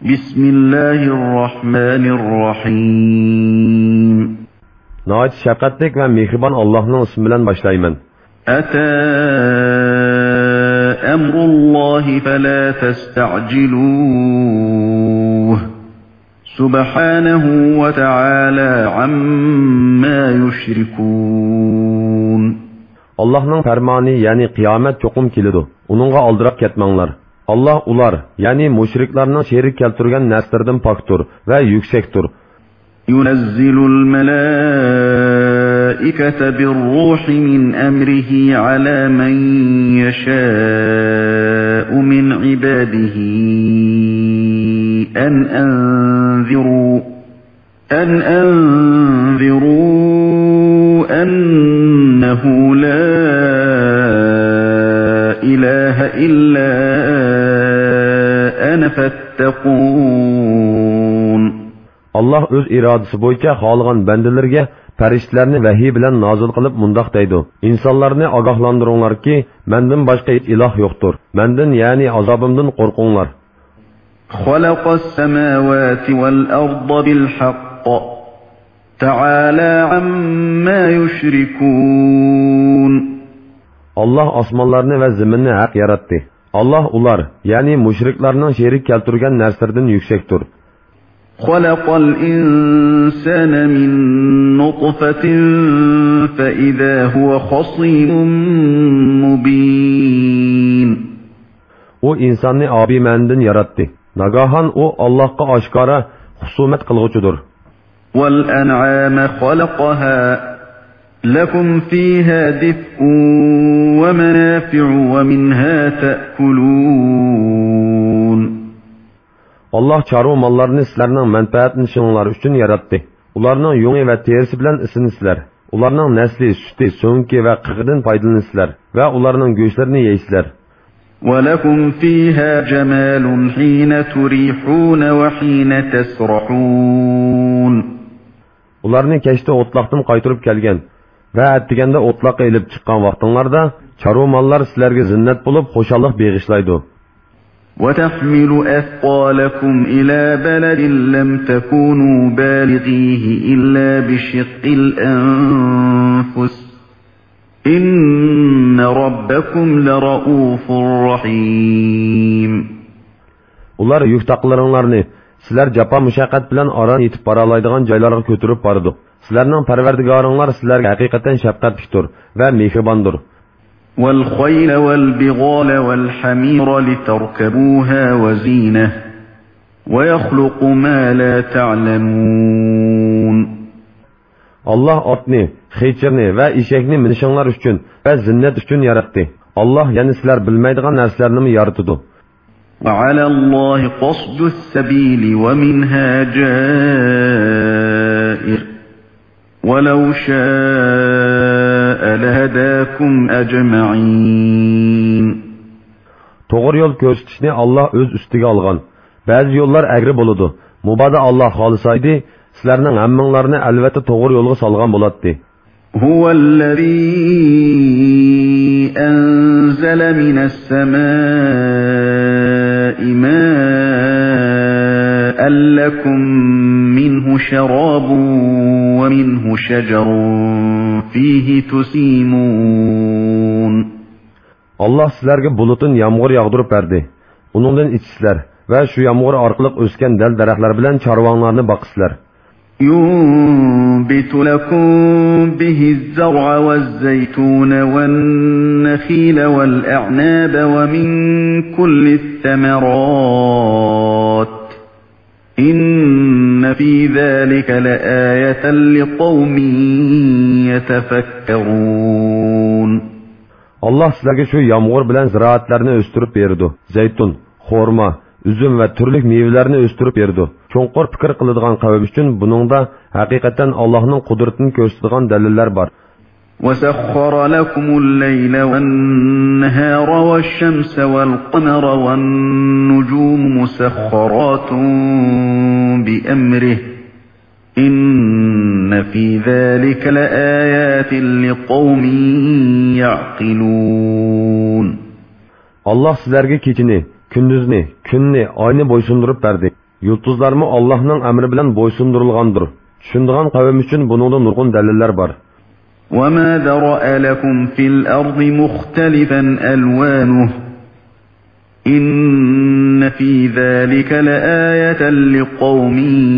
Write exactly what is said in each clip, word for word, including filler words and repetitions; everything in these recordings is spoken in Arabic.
Bismillahirrahmanirrahim. Nəhayət şəfqətlik və mehriban Allah'ın ismi bilen başlayman. Ata emrullahi fela testa'ciluh. Subhanahu ve Teala amma yushrikun. Allah'ın fermanı yani kıyamet çokum kilidu. Onunla aldırıp ketmanglar. Allah ular, yani müşriklerinin şerik keltirgen neslerden paktur ve yüksektur. Yunazzilul melâikete birruhi min emrihi ala men yeşâ'u min ibadihi en enziru en enziru ennehu la ilahe illa ana fattakun. Allah öz iradesi boyunca xalığan bendelerge periştlerini vahiy bilen nazil kılıp mundaq deydi. İnsanlarını agahlandırınlar ki, menden başka hiç ilah yoktur. Menden yani azabımdan korkunlar. Xalaqas semavati vel arda bil haqq. Teala amma yushrikun. Allah asmanlarını ve zeminini hak yarattı. Allah ular, yani müşriklerinin şerik keltirgen nerslerden yüksektir. خَلَقَ الْإِنسَانَ مِنْ نُطْفَةٍ فَإِذَا هُوَ خَصِيمٌ مُبِينٌ. O insanı abi menden yarattı. Nagahan o Allah'a aşkara husumet kılgıçıdır. وَالْأَنْعَامَ خَلَقَهَا لَكُمْ فِيهَا دِفْءٌ وَمَنَافِعُ وَمِنْهَا تَأْكُلُونَ. Allah çarı mallarını sizlerinin menfaatini şunlar üçün yarattı. Ularının yungi ve terisi bilen ısınısılar. Ularının nesli, sütü, sönkü ve kıkıdın faydalanısılar. Ve ularının göğüslerini yeysizler. وَلَكُمْ فِيهَا جَمَالٌ حِينَ تُرِيحُونَ وَحِينَ تَسْرَحُونَ. Ularını keşte otlaqtın qaytırıp kelgen ve ettigende otlaqı elip çıkan vaxtınlarda çarı mallar sizlerge zinnet bulup hoşallık beğişlaydı. وَتَحْمِلُ أَثْقَالَكُمْ إِلَى بَلَدٍ لَمْ تَكُونُوا بَالِغِيهِ إِلَّا بِشِقِّ الْأَنفُسِ إِنَّ رَبَّكُمْ لَرَؤُوفٌ رَحِيمٌ. Ular yük taqlarınlarını sizler capa müşaqqat bilen aran yetip baralaydigan joylarga kötürüp bardı. Sizlerning parvardigoringlar sizlerge hakikaten şefqatlikdir ve mehribandır. وَالْخَيْلَ وَالْبِغَالَ وَالْحَمِيرَ لِتَرْكَبُوهَا وَزِينَةً وَيَخْلُقُ مَا لَا تَعْلَمُونَ. Allah atni, xeyçirni ve eşekni minişinlar üçün ve zinnet üçün yarattı. Allah yani sizler bilmeydiğin nerslerini yaratıdı. وَعَلَى اللّٰهِ قَصْدُ السَّب۪يلِ وَمِنْهَا جَائِرٌ وَلَوْ شَاءَ لَهَدَاكُمْ أَجْمَعِينَ. Doğru yol gösterişini Allah öz üstüge algan. Bazı yollar egri boludu. Mubada Allah halısaydı, sizlerinin hemminlerini elbette doğru yolu salgan bulattı. هُوَ الَّذ۪ي أَنْزَلَ مِنَ السَّمَاءِ مَاءً لَكُمْ مِنْهُ شَرَابٌ وَمِنْهُ شَجَرٌ فِيهِ تُسِيمُونَ. Allah sizlerge bulutun yağmur yağdırıp verdi. Onundan içsizler ve şu yağmur arkalık ösken del derehler bilen çarvanlarını bakısızlar. يُنْبِتُ لَكُمْ بِهِ الزَّرْعَ وَالزَّيْتُونَ وَالنَّخِيلَ وَالْأَعْنَابَ وَمِنْ كُلِّ الثَّمَرَاتِ إِنَّ فِي ذَلِكَ لَآيَةً لِقَوْمٍ يَتَفَكَّرُونَ. Allah sizlerge şu yağmur bilen ziraatlerini östürüp verdi. Zeytun, xorma, üzüm ve türlük meyvelerini östürüp verdi. Çoğunqur fikir kılıdığan kavim için bununda hakikaten Allah'ın kudretini gösterdiğin deliller var. وَسَخَّرَ لَكُمُ اللَّيْلَ وَالنَّهَارَ وَالشَّمْسَ وَالْقَمَرَ وَالنُّجُومُ مُسَخَّرَاتٌ بِأَمْرِهِ إِنَّ فِي ذَلِكَ لَآيَاتٍ لِقَوْمٍ يَعْقِلُونَ. Allah sizlerge keçini, gündüzni, günni, ayni boysundurup verdi. Yıldızlarmı Allah'ın emri bilen boysundurulgandır. Düşündüğün kavim için bunun da nurgun deliller var. وَمَا ذَرَأَ لَكُمْ فِي الْأَرْضِ مُخْتَلِفًا أَلْوَانُهُ إِنَّ فِي ذَلِكَ لَآيَةً لِقَوْمٍ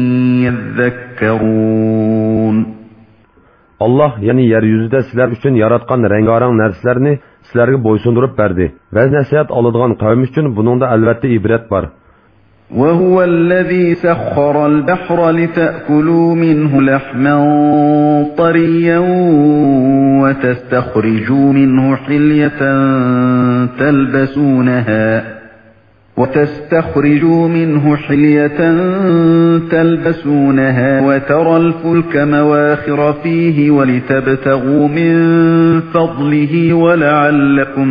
يَذَّكَّرُونَ Allah yani yeryüzüde sizler için yaratkan rengarenk narsalarni sizlerge boysundurup berdi. Ve nasihat alıdığan kavim için bunun da elbette ibret var. وَهُوَ الَّذِي سَخَّرَ الْبَحْرَ لِتَأْكُلُوا مِنْهُ لَحْمًا طَرِيًّا وَتَسْتَخْرِجُوا مِنْهُ حِلْيَةً تَلْبَسُونَهَا وَتَسْتَخْرِجُوا مِنْهُ حِلْيَةً تَلْبَسُونَهَا وَتَرَى الْفُلْكَ مَوَاخِرَ فِيهِ وَلِتَبْتَغُوا مِنْ فَضْلِهِ وَلَعَلَّكُمْ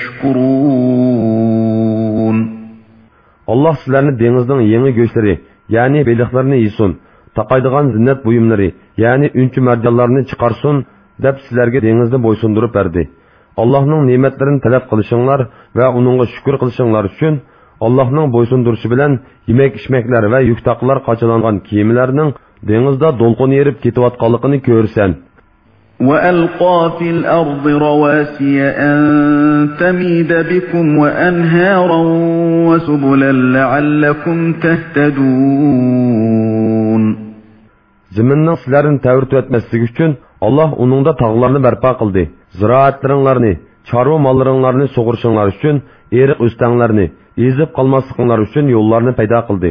تَشْكُرُونَ Allah sizlerini denizden yeni göçleri, yani beliklerini yiyin, takaydıgan zinnet buyumları, yani üncü mercanlarını çıkarsın, dep sizlerge denizde boysundurup berdi. Allah'ın nimetlerini talep kılışınlar ve onunla şükür kılışınlar için, Allah'ın boysunduruşu bilen yemek içmekler ve yüktaklar kaçılangan kiyimlerinin denizde dolkun yerip ketivatkalıkını görsen. وَأَلْقَى فِي الْأَرْضِ رَوَاسِيَ أَن تَمِيدَ بِكُمْ وَأَنْهَارًا وَسُبُلًا لَعَلَّكُمْ تَهْتَدُونَ Ziminin sizlerin təvürtü etmeslik için Allah onun da tağlarını berpa kıldı. Ziraatlarınlarını, çarva mallarınlarını soğurşunlar için, erik üstenlerini, ezip kalmaslıklar için yollarını peyda kıldı.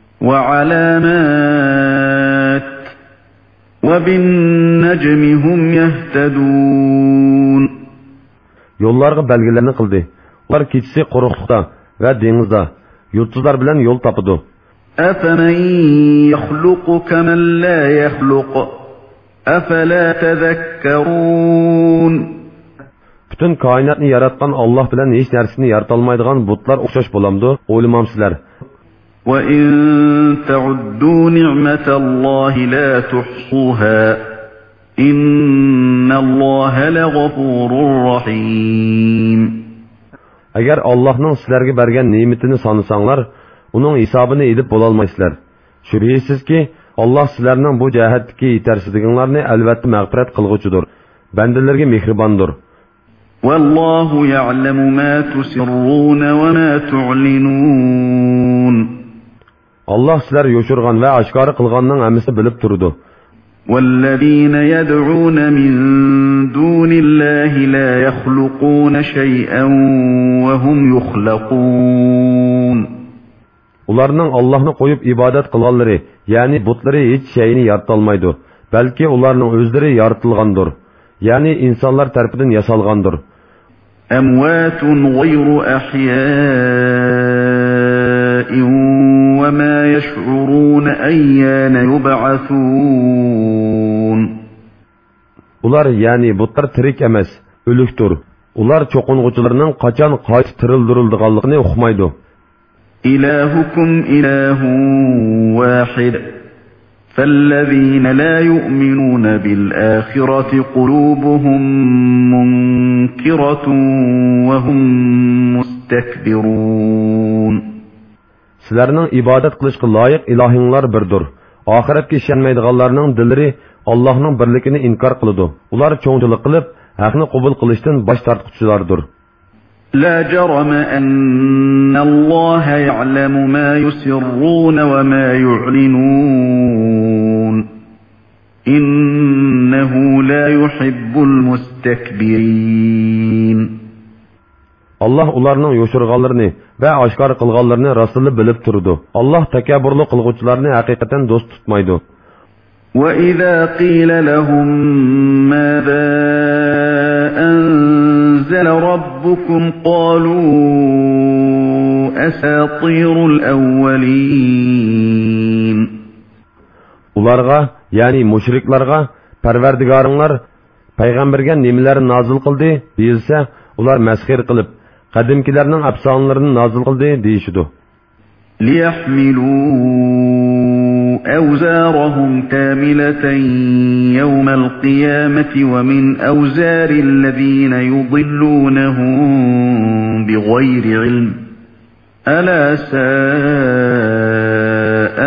وَعَلَامَاتٍ وَبِالنَّجْمِ هُمْ يَهْتَدُونَ Yollarga belgelerini kıldı. Onlar keçisi kuruklukta ve denizde, yurtsuzlar bilen yol tapıdı. أَفَمَنْ يَخْلُقُ كَمَنْ لَا يَخْلُقُ أَفَلَا تَذَكَّرُونَ Bütün kainatını yaratkan Allah bilen hiç nersini yaratılmaydıgan butlar okşaş bulamdı, oylamamsızlar. وَإِن تَعُدُّوا نِعْمَةَ اللَّهِ لَا تُحْصُوهَا إِنَّ اللَّهَ لَغَفُورٌ رَحِيمٌ Eğer Allah'ın sizlerge bergen nimetini sanısanlar, onun hesabını edip bolalmaysızlar. Şüphesiz ki Allah sizlerinin bu cihetteki yetersizliklerini elbette mağfiret kılgıçıdır. Bendelerge mehribandır. وَاللّٰهُ يَعْلَمُ مَا تُسِرُّونَ وَمَا تُعْلِنُونَ Allah sizler yoşurgan ve aşkarı kılganın emisi bilip durdu. وَالَّذ۪ينَ يَدْعُونَ مِنْ دُونِ اللّٰهِ لَا يَخْلُقُونَ شَيْئًا وَهُمْ يُخْلَقُونَ Ularının Allah'ını koyup ibadet kılganları, yani butları hiç şeyini yaratılmaydı. Belki ularının özleri yaratılgandır. Yani insanlar tarafından yasalgandır. اَمْوَاتٌ غَيْرُ أَحْيَاءٍ وَمَا يَشْعُرُونَ اَيَّانَ يُبْعَثُونَ Ular yani butlar tirik emas, ölüktür. Ular çokunğucularının kaçan kayıt tırıldırıldığanlığını uqmaydı. İlahukum ilahun vahid. فَالَّذ۪ينَ لَا يُؤْمِنُونَ بِالْآخِرَةِ قُلُوبُهُمْ مُنْكِرَةٌ وَهُمْ مُسْتَكْبِرُونَ Sizlerinin ibadet kılışkı layık ilahinlar birdir. Ahiretke işenmeydiğallarının dilleri Allah'ın birlikini inkar kılıdı. Ular çoğunculuk kılıp, hakkını kubul kılıştın baş tartışçılardır. لا جرم أن الله يعلم ما يسرون وما يعلنون إنه لا يحب المستكبرين Allah ularının yoşurganlarını ve aşkar kılganlarını Resulü bilip durdu. Allah tekabburlu kılgıçlarını hakikaten dost tutmaydı. وَإِذَا قِيلَ لَهُمْ مَاذَا أَنزَلَ رَبُّكُمْ قَالُوا أَسَاطِيرُ الْأَوَّلِينَ Ularga, yani müşriklarga, perverdigarınlar, peygamberge nemilerini nazil kıldı, deyilse, ular meskir kılıp, kadimkilerinin apsanlarını nazil kıldı, deyişidu. لِيَحْمِلُوا أَوْزَارَهُمْ كَامِلَةً يَوْمَ الْقِيَامَةِ وَمِنْ أَوْزَارِ الَّذ۪ينَ يُضِلُّونَهُمْ بِغَيْرِ عِلْمٍ أَلَا سَاءَ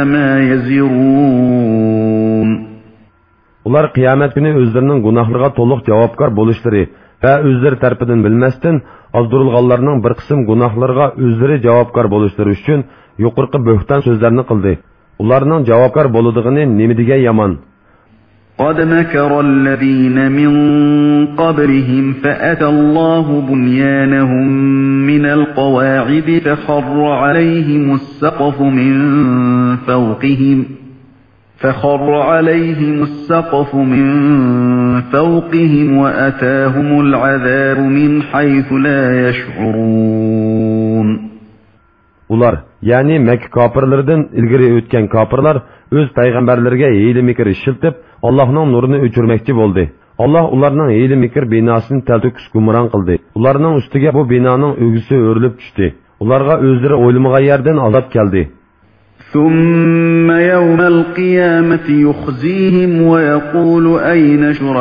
Ular qiyomat kuni o'zlarining gunohlariga to'liq javobgar bo'lishlari va o'zlari tarafidan bilmasdan ozdirilganlarning bir qism gunohlariga o'zlari javobgar bo'lishlari uchun yuqorqi bo'hton so'zlarni qildi. Ularning javobgar bo'ladigini nima degan yomon. قد مكر الذين من قبلهم فأتى الله بنيانهم من القواعد فخر عليهم السقف من فوقهم فخر عليهم السقف من فوقهم وأتاهم العذاب من حيث لا يشعرون. Ular, yani Mekke kafirlerinden ilgiri ötken kafirler öz peygamberlerine hile mikir işiltip Allah'ın nurunu öçürmekçi oldu. Allah onlarının hile mikir binasını teltüküs gumuran kıldı. Onlarının üstüge bu binanın ögüsü örülüp düştü. Onlarga özleri oylamağa yerden azap geldi. ثم يوم القيامة يخزيهم ويقول أين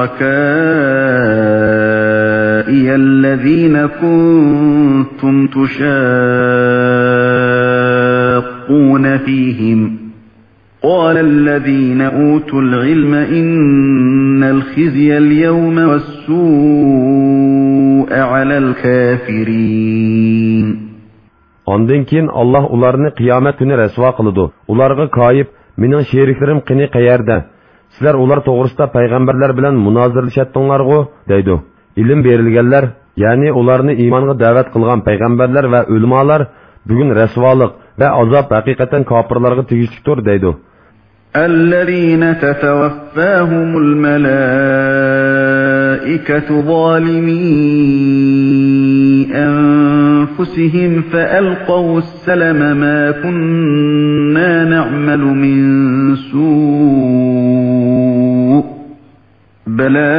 شركائي الذين كنتم تشاقون فيهم قال الذين أوتوا العلم إن الخزي اليوم والسوء على الكافرين. Ondan keyin Allah ularni qiyomat kuni rasvo qiladi. Ularga qoyib, mening sheriklarim qini qayerda? Sizlar ular to'g'risida payg'ambarlar bilan munozirlashatdinglar-ku, deydi. Ilm berilganlar, ya'ni ularni iymonga da'vat qilgan payg'ambarlar va ulamolar bugun rasvolik va azob haqiqatan kofirlarga tegishlidir, deydi. الذين تتوفاهم الملائكة ظالمي أنفسهم فألقوا السلم ما كنا نعمل من سوء بلى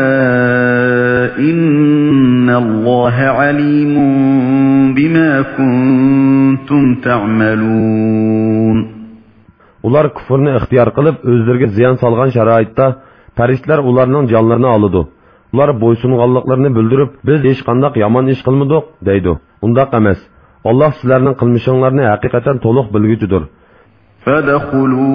إن الله عليم بما كنتم تعملون. Ular kufrni ixtiyor qilib, o'zlariga ziyon solgan sharoitda farishtalar ularning jonlarini oladi. Ular bo'ysunganliklarini bildirib, biz hech qanday yomon ish qilmadik, deydi. Undaq emas. Alloh sizlarning qilmishinglarni haqiqatan to'liq bilguchidir. Fadkhulu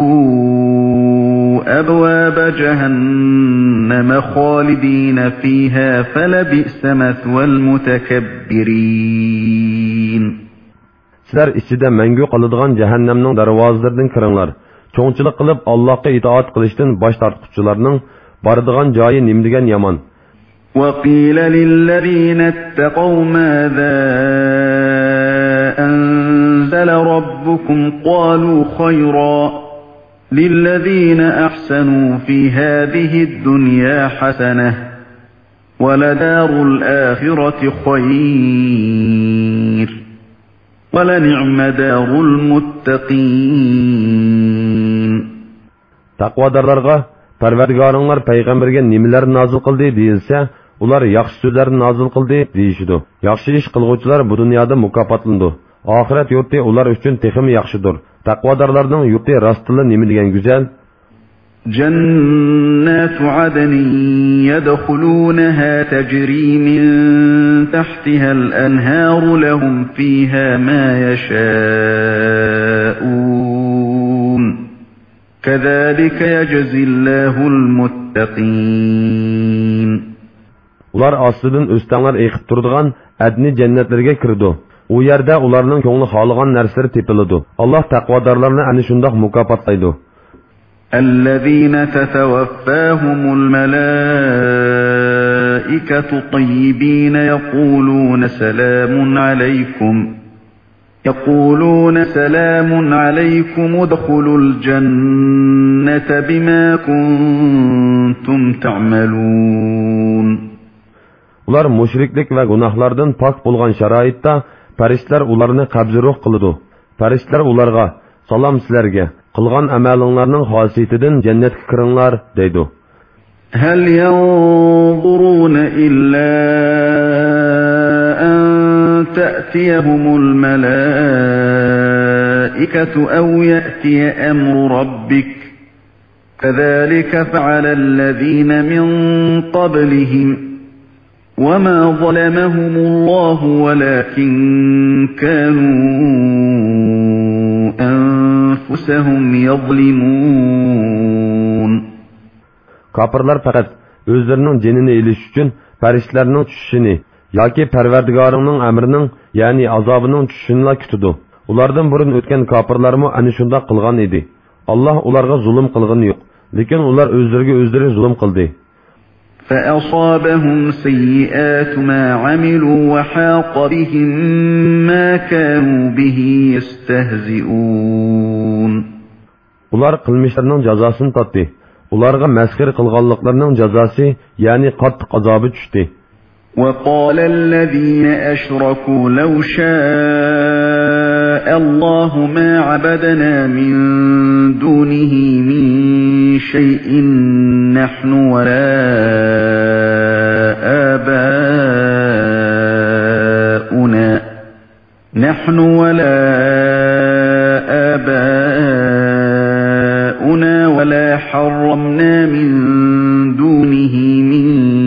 abwab jahannam khalidin fiha falabisa mathwal mutakabbirin. Sizlar ichida mangu qoladigan jahannamning darvozalaridan kiringlar. Cho'ngchilik qilib Allohga itoat qilishdan bosh tortquchilarning boradigan joyi nim degan yomon. وَقِيلَ لِلَّذِينَ اتَّقَوْا مَاذَا أَنزَلَ رَبُّكُمْ قَالُوا خَيْرًا لِلَّذِينَ أَحْسَنُوا فِي هَذِهِ الدُّنْيَا حَسَنَةٌ وَلَدَارُ الْآخِرَةِ خَيْرٌ وَلَنِعْمَ دَارُ الْمُتَّقِينَ. Taqvadarlarga Parvardigoringlar payg'ambarga nimalar nozil qildi deyilsa, ular yaxshi so'zlarni nozil qildi deyishidi. Yaxshi ish qilguvchilar bu dunyoda mukofotlandi. Oxirat yurti ular uchun texim yaxshidir. Taqvodorlarning yurti rostila nima degan go'zal. Jannatu adn yadkhulunaha tajri min tahtiha al-anhar lahum fiha ma yasha'un. كذلك يجزي الله المتقين. Ular ostidan o'stanlar eqib turadigan adni jannatlarga kirdi. U yerda ularning ko'ngli xoligan narsalar tepiladi. Alloh taqvodorlarni ana shundoq mukofotlaydi. الذين تتوفاهم الملائكة طيبين يقولون سلام عليكم يقولون سلام عليكم ادخلوا الجنة بما كنتم تعملون. Ular mushriklik va gunohlardan pok bo'lgan sharoitda farishtalar ularni qabzi ruh qiladi. Farishtalar ularga salom sizlarga qilgan amalinglarning xosiyatidan jannatga kiringlar deydi. هل ينظرون إلا أن تأتيهم الملائكة أو يأتي أمر ربك كذلك فعل الذين من قبلهم وما ظلمهم الله ولكن كانوا أنفسهم يظلمون. Kafirlar faqat o'zlarining jinini elish uchun farishtalarning tushishini yoki Parvardigorning amrining, ya'ni azobining tushishini kutdi. Ulardan burun o'tgan kofirlarmo ana shunday qilgan edi. Alloh ularga zulm qilgani yo'q, lekin ular o'zlariga o'zlari zulm qildi. فأصابهم سيئات ما عملوا وحاق بهم ما كانوا به يستهزئون. Ular qilmishlarining jazosini totdi. Ularga masxir qilganliklarining jazosi, ya'ni qattiq azobi tushdi. وقال الذين أشركوا لو شاء الله ما عبدنا من دونه من شيء نحن ولا آباؤنا نحن ولا آباؤنا ولا حرمنا من دونه من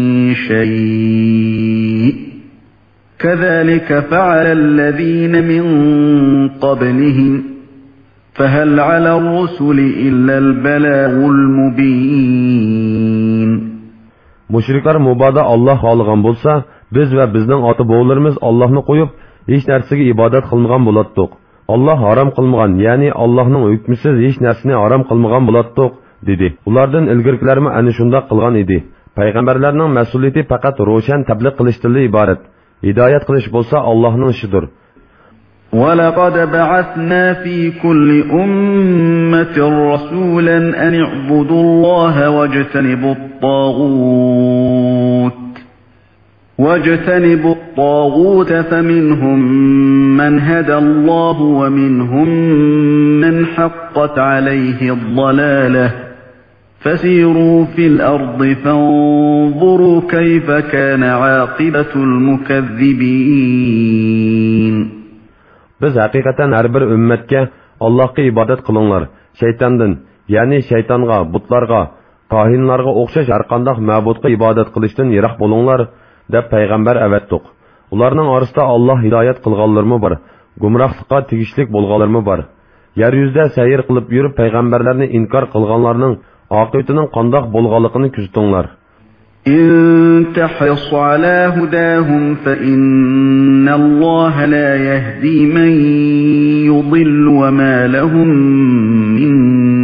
شيء كذلك فعل الذين من قبلهم فهل على الرسل إلا البلاغ المبين. Müşrikler mubada Allah alğan bolsa, biz ve bizning ota-bobolarimiz Allah'ni qo'yib, hech narsaga ibodat qilmagan bo'latdik. Allah haram qilmagan, ya'ni Allah'ning hukmisiz hech narsani haram qilmagan bo'latdik, dedi. Ulardan ilgirkilarmi ana shunda qilgan edi. Payg'ambarlarning mas'uliyati faqat ro'shan tabliq qilishdan iborat. Hidoyat qilish bo'lsa Allohning ishidir. وَلَقَدْ بَعَثْنَا فِي كُلِّ أُمَّةٍ رَسُولًا أَنِ اعْبُدُوا اللَّهَ وَاجْتَنِبُوا الطَّاغُوتَ وَاجْتَنِبُوا الطَّاغُوتَ فَمِنْهُمْ مَنْ هَدَى اللَّهُ وَمِنْهُمْ مَنْ حَقَّتْ عَلَيْهِ الضَّلَالَةُ فَسِيرُوا فِي الْأَرْضِ فَانظُرُوا كَيْفَ كَانَ عَاقِبَةُ الْمُكَذِّبِينَ. Biz haqiqatan har bir ummatga Allohga ibodat qilinglar, shaytondan, ya'ni shaytonga, butlarga, qohinlarga o'xshash har qanday ma'budga ibodat qilishdan yiroq bo'linglar deb payg'ambar avatdiq. Ularning orasida Alloh hidoyat qilganlarmi bor, gumrohlikqa tegishlik bo'lganlarmi bor. Yer yuzida sayr qilib yurib payg'ambarlarni inkor qilganlarning oqibatining qandoq bo'lganligini kuzatinglar. إن تحرص على هداهم فإن الله لا يهدي من يضل وما لهم من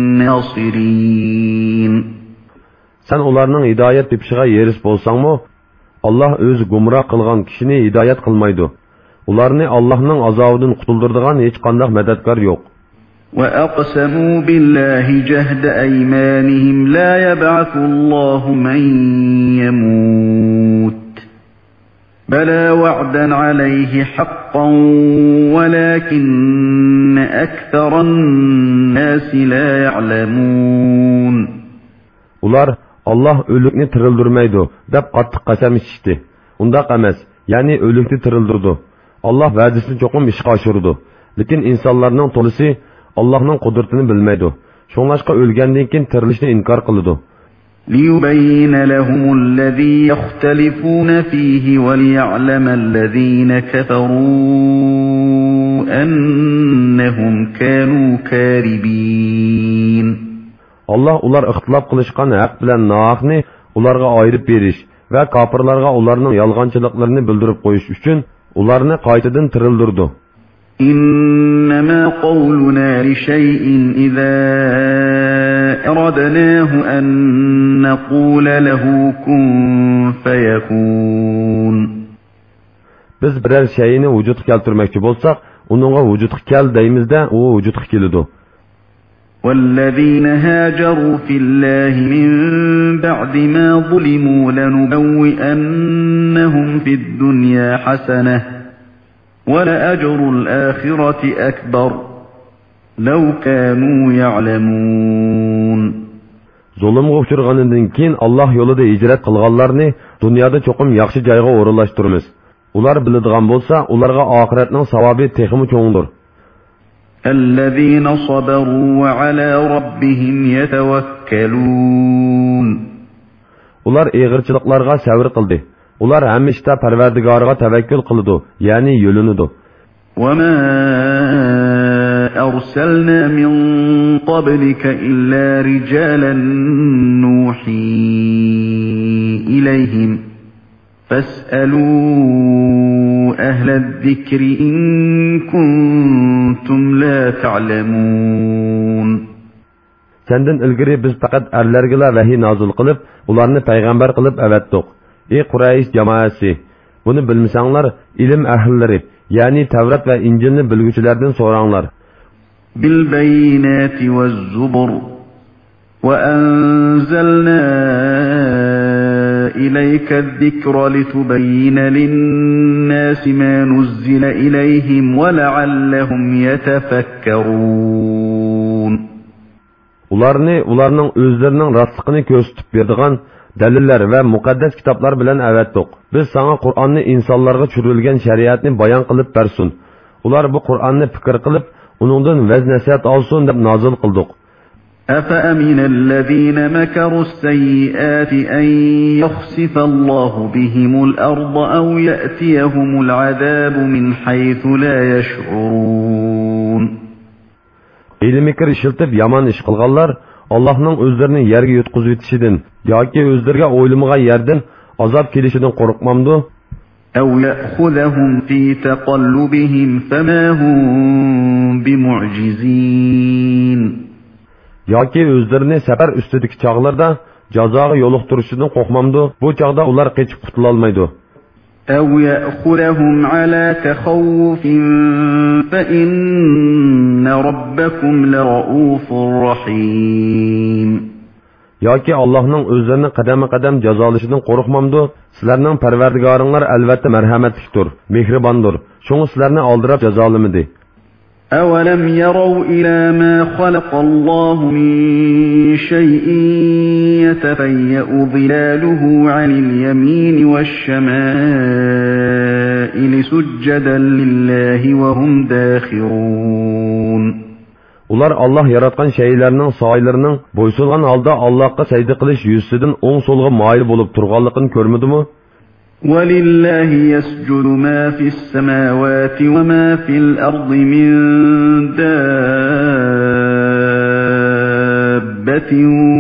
ناصرين. Sen ularning hidoyat tepishiga yeris bo'lsangmi, Alloh o'zi gumroh qilgan kishini hidoyat qilmaydi. Ularni Allohning azobidan qutuldiradigan hech qanday madadkor yo'q. وَأَقْسَمُوا بِاللَّهِ جَهْدَ أَيْمَانِهِمْ لَا يَبْعَثُ اللَّهُ مَن يَمُوتُ بَلَى وَعْدًا عَلَيْهِ حَقًّا وَلَكِنَّ أَكْثَرَ النَّاسِ لَا يَعْلَمُونَ. Ular Allah ölükni tirildirmeydi deb qattiq qasam ichishdi. Undaq emas, ya'ni ölükni tirildirdi. Allah va'dasini cho'qim ishga oshirdi. Lekin insonlarning to'lisi Allohning qudratini bilmaydi. Shunlashqa o'lgandan keyin tirilishni inkor qiladi. لِيُبَيِّنَ لَهُمُ الَّذِي يَخْتَلِفُونَ فِيهِ وَلِيَعْلَمَ الَّذِينَ كَفَرُوا أَنَّهُمْ كَانُوا كَاذِبِينَ. Allah ular ixtilof qilishgan haq bilan nohaqni ularga ayirib berish va kofirlarga ularning yolg'onchiliklarini bildirib qo'yish uchun ularni qaytadan tirildirdi. إنما قولنا لشيء إذا أردناه أن نقول له كن فيكون. Biz birer şeyini vücutga keltirmoqchi bo'lsak, uningga vücutga kel deymizda, u vücutga keladi. والذين هاجروا في الله من بعد ما ظلموا لنبوئنهم في الدنيا حسنة وَلَأَجْرُ الْآخِرَةِ أَكْبَرُ لَوْ كَانُوا يَعْلَمُونَ. Zulmga uchirgandan keyin Alloh yo'lida hijrat qilganlarni dunyoda cho'qim yaxshi joyga o'rinlashtiramiz. Ular biladigan bo'lsa, ularga oxiratning savobi texmi cho'ngdir. الَّذِينَ صَبَرُوا وَعَلَى رَبِّهِمْ يَتَوَكَّلُونَ. Ular eg'irchiliklarga sabr qildi. Ular hamma ishda Parvardigoriga tavakkul qiladi, ya'ni yo'linadi. وَمَا أرسلنا من قبلك إلا رجالا نوحي إليهم فاسألوا أهل الذكر إن كنتم لا تعلمون. Senden ilgiri biz faqat erlergila vahiy nazil qilib, ularni payg'ambar qilib avatdiq. Ey Quraysh jamoasi, buni bilmasanglar, ilm ahllari, ya'ni Tavrat va Injilni bilguvchilardan so'ranglar. Bil bayinati vaz zubur va anzalna ilayka az-zikra litubayyina lin-nasi ma nuzzila ilayhim wa la'allahum yatafakkarun. Ularni ularning o'zlarining rostligini ko'rsatib beradigan dalillar va muqaddas kitoblar bilan avatdiq. Biz sana Qur'onni insonlarga tushirilgan shariatni bayon qilib bersin. Ular bu Qur'onni fikr qilib, uningdan vaz nasihat olsin deb nozil qildik. أفأمن الذين مكروا السيئات أن يخسف الله بهم الأرض أو يأتيهم العذاب من حيث لا يشعرون. İlmi kir işiltib yaman iş qilganlar Allah'ның özlerini yerge yutkuzib etişidan yoki özlerge oylamagan yerden azap kelishidan qo'rqmamdu. أو يأخذهم في تقلبهم فما هم بمعجزين. Yoki özlerini safar ustidagi chog'larda jazoga yo'liqtirishidan qo'rqmamdu. Bu chog'da ular qechib qutula olmaydi. أو يأخذهم على تخوف فإن ربكم لرؤوف رحيم. Yoki Allohning o'zlarini qadama-qadam jazolashidan qo'rqmamdu. Sizlarning Parvardigoringlar albatta marhamatlidir, mehribondir. Shunga sizlarni oldirab jazolamadi. أولم يروا إلى ما خلق الله من شيء يتفيأ ظلاله عن اليمين والشمائل سجدا لله وهم داخرون. Ular Allah yaratgan şeylerinin sahillerinin boysulgan halda Allah'a secde kılış yüzsüdün on solga mail bulup turgallıkını görmedimi? وَلِلَّهِ يَسْجُدُ مَا فِي السَّمَاوَاتِ وَمَا فِي الْأَرْضِ مِنْ دَابَّةٍ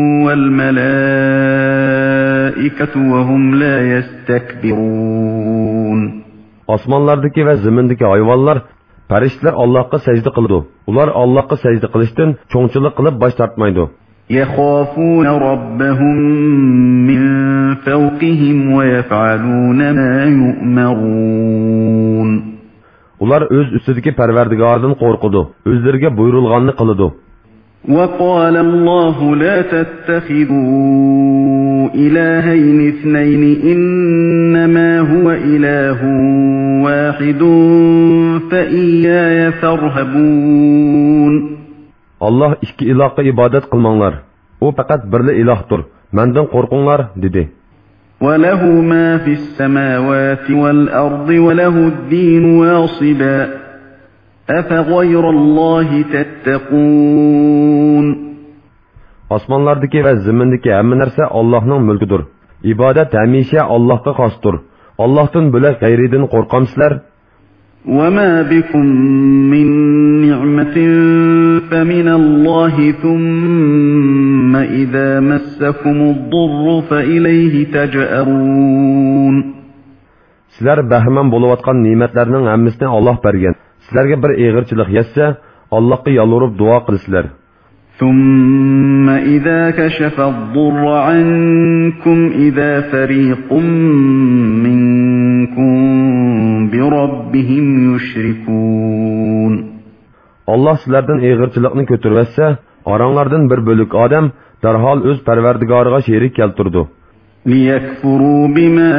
وَالْمَلَائِكَةُ وَهُمْ لَا يَسْتَكْبِرُونَ. Osmanlardaki ve zimindeki hayvanlar, periştler Allah'a secde kıldı. Ular Allah'a secde kılıştın çoğunçılık kılıp baş tartmaydı. يَخَافُونَ رَبَّهُمْ مِنْ فَوْقِهِمْ وَيَفْعَلُونَ مَا يُؤْمَرُونَ. Ular öz üstüdeki Perverdigardan korkudu. Özlerine buyurulganını kılıdı. وَقَالَ اللّٰهُ لَا تَتَّخِذُوا إِلَٰهَيْنِ اثْنَيْنِ إِنَّمَا هُوَ إِلَٰهٌ وَاحِدٌ فَإِيَّايَ فَارْهَبُونَ. Allah iki ilahqa ibadet kılmanlar. O fakat birli ilahdır. Menden korkunlar dedi. وَلَهُ مَا فِي السَّمَاوَاتِ وَالْأَرْضِ وَلَهُ الدِّينُ وَاصِبًا أَفَغَيْرَ اللّٰهِ تَتَّقُونَ. Osmanlardaki ve zimindeki hamma narsa Allah'ның mülküdür. İbadet hemişe Allah'a xasdır. Allah'tan bölek gayridan korkamsizlar. وَمَا بِكُم مِّن نِّعْمَةٍ فَمِنَ اللّٰهِ ثُمَّ إِذَا مَسَّكُمُ الضُّرُّ فَإِلَيْهِ تَجْأَرُونَ. Sizler bahman boluvatkan nimetlerinin hammisini Allah bergen. Sizlerge bir eğirçilik yetse Allah'a yalvarıp dua kılısılar. ثُمَّ إِذَا كَشَفَ الضُّرَّ عَنْكُمْ إِذَا فَرِيقٌ مِّنْكُمْ بِرَبِّهِمْ يُشْرِكُونَ. Allah sizlerden eğirçilikni kötürvetse, aranlardan bir bölük adam derhal öz Perverdigarıga şerik keltirdi. لِيَكْفُرُوا بِمَا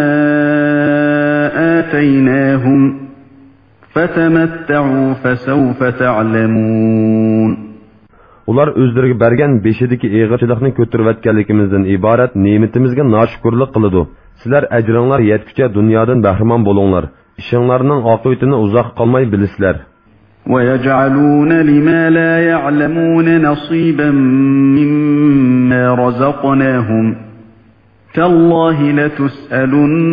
آتَيْنَاهُمْ فَتَمَتَّعُوا فَسَوْفَ تَعْلَمُونَ. Ular özlerine bergen beşideki eğirçilikni kötürvetkenlikimizden ibaret nimetimizge naşükürlük kılıdı. Sizler ecrinlar yetkiçe dünyadan bahriman bolunlar. İşinlarının akıbetini uzak kalmayı bilisler. وَيَجْعَلُونَ لِمَا لَا يَعْلَمُونَ نَصِيبًا مِّمَّا رَزَقْنَاهُمْ تَاللَّهِ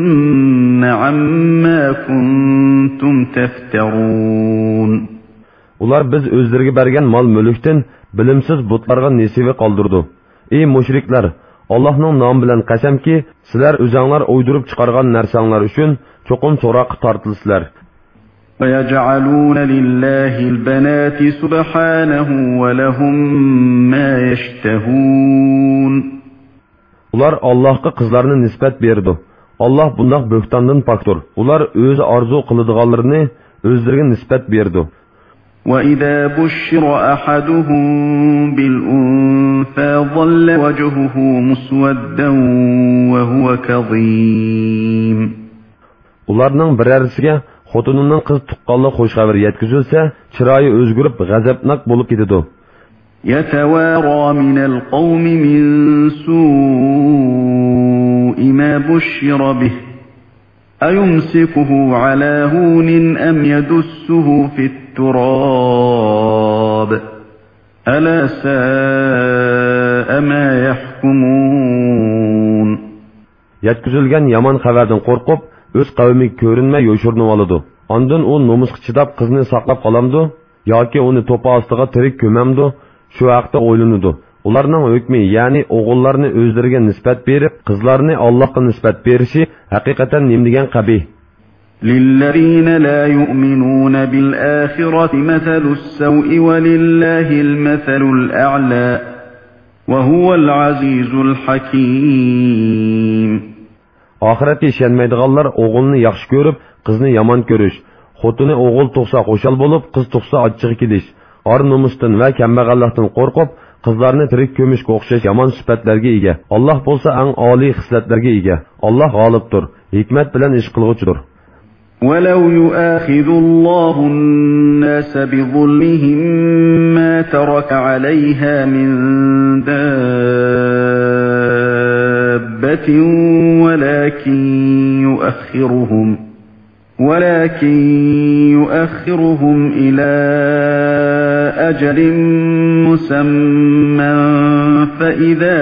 لَتُسْأَلُنَّ عَمَّا كُنْتُمْ تَفْتَرُونَ. Ular biz o'zlariga bergan mol-mulkdan bilimsiz butlarga nesibi qoldirdi. Ey mushriklar, Allohning nomi bilan qasamki, sizlar o'zinglar o'ydirib chiqargan narsanglar uchun cho'qim so'roqqa tortilsizlar. وَيَجْعَلُونَ لِلَّهِ الْبَنَاتِ سُبْحَانَهُ وَلَهُم مَّا يَشْتَهُونَ. Ular Allohga qizlarni nisbat berdi. Alloh bundoq bo'xtondan pokdir. Ular o'zi orzu qiladiganlarini o'zlariga nisbat berdi. وَإِذَا بُشِّرَ أَحَدُهُم بِالْأُنثَىٰ ظَلَّ وَجْهُهُ مُسْوَدًّا وَهُوَ كَظِيمٌ. Ularning birarisiga xotinining qiz tuqqanlik xush xabar yetkazilsa, chiroyi o'zgarib, g'azabnok bo'lib ketadi. يَتَوَارَى مِنَ الْقَوْمِ مِنْ سُوءِ مَا بُشِّرَ بِهِ أَيُمْسِكُهُ عَلَى هُونٍ أَمْ يَدُسُّهُ فِي التُّرَابِ أَلَا سَاءَ مَا يَحْكُمُونَ. Yetkazilgan yomon xabardan qo'rqib, o'z qavmiga ko'rinmay yo'shirinib oladi. Ondan u nomusga chidab qizni saqlab qolamdi yoki uni to'pa ostiga tirik ko'mamdi, shu haqda o'ylanadi. Ularning hukmi, ya'ni o'g'illarni o'zlariga nisbat berib, qizlarni Allohga nisbat berishi haqiqatan nimdigan qabih. لِلَّذِينَ لَا يُؤْمِنُونَ بِالْآخِرَةِ مَثَلُ السَّوْءِ وَلِلَّهِ الْمَثَلُ الْأَعْلَى وَهُوَ الْعَزِيزُ الْحَكِيمُ. Oxiratga ishonmaydiganlar o'g'ilni yaxshi ko'rib, qizni yomon ko'rish, xotini o'g'il tug'sa xo'shal bo'lib, qiz tug'sa achchig'i kelish, or nomusdan va kambag'allikdan qo'rqib, qizlarni tirik ko'mishga o'xshash yomon sifatlarga ega. Alloh bo'lsa eng oliy xislatlarga ega. Alloh g'olibdir, hikmat bilan ish qiluvchidir. وَلَوْ يُؤَاخِذُ اللَّهُ النَّاسَ بِظُلْمِهِم مَّا تَرَكَ عَلَيْهَا مِن دَابَّةٍ وَلَكِن يُؤَخِّرُهُمْ ولكن يؤخرهم إلى أجل مسمى فإذا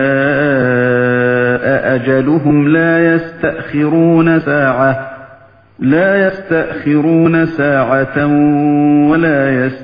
جاء أجلهم لا يستأخرون ساعة لا يستأخرون ساعة ولا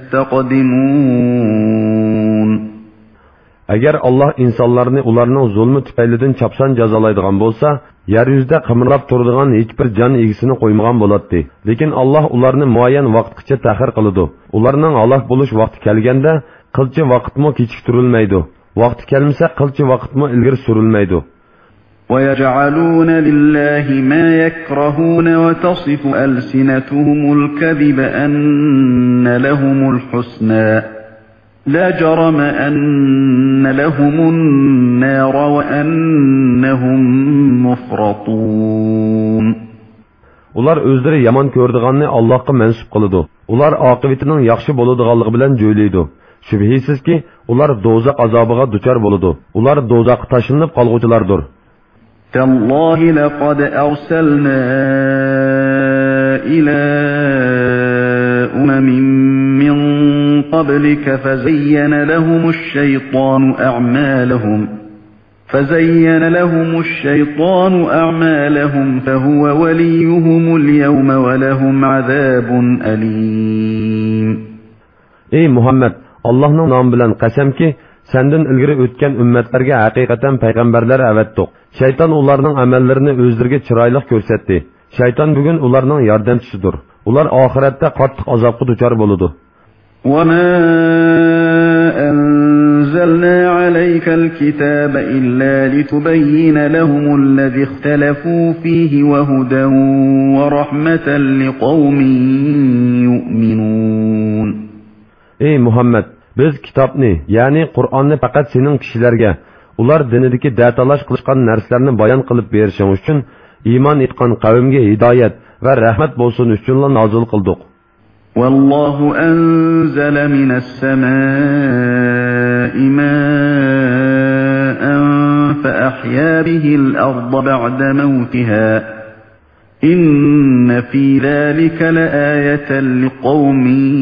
يستقدمون. Agar Alloh insonlarni ularning zulmi tufaylidan chapsan jazolaydigan bo'lsa, yer yuzida qimirlab turadigan hech bir jon egisini qo'ymagan bo'ladi. Lekin Alloh ularni muayyan vaqtgacha ta'xir qiladi. Ularning halok bo'lish vaqti kelganda qilchi vaqtmo kechiktirilmaydi. Vaqti kelmasa qilchi vaqtmo ilgari surilmaydi. وَيَجْعَلُونَ لِلَّهِ مَا يَكْرَهُونَ وَتَصِفُ أَلْسِنَتُهُمُ الْكَذِبَ أَنَّ لَهُمُ الْحُسْنَى لا جرم أن لهم النار وأنهم مفرطون. Ular o'zlari yomon ko'rdiganni Allohga mansub qiladi. Ular oqibatining yaxshi bo'ladiganligi bilan jo'ylaydi. Shubhisizki, ular do'zax azobiga duchor bo'ladi. Ular do'zaxga tashlanib qolguvchilardir. تالله لقد أرسلنا إلى أمم من قبلك فزين لهم الشيطان أعمالهم فزين لهم الشيطان أعمالهم فهو وليهم اليوم ولهم عذاب أليم. Ey Muhammed, Allah'ın namı bilen qasamki, senden ilgiri ötken ümmetlerge hakikaten peygamberler avattık. Şeytan onlarının amellerini özlerine çıraylık görsetti. Şeytan bugün onlarının yardımcısıdır. Ular ahirette qattiq azapqa duchor bo'ladi. وَمَا أَنزَلْنَا عَلَيْكَ الْكِتَابَ إِلَّا لِتُبَيِّنَ لَهُمُ الَّذِي اخْتَلَفُوا فِيهِ وَهُدًى وَرَحْمَةً لِقَوْمٍ يُؤْمِنُونَ. Ey Muhammed, biz kitobni, ya'ni Qur'onni faqat sening kishilarga, ular dinidagi datalash qilishgan narsalarni bayon qilib berishing uchun, iymon etgan qavmga hidoyat va rahmat bo'lsin uchun nozil qildik. والله أنزل من السماء ماء فأحيا به الأرض بعد موتها إن في ذلك لآية لقوم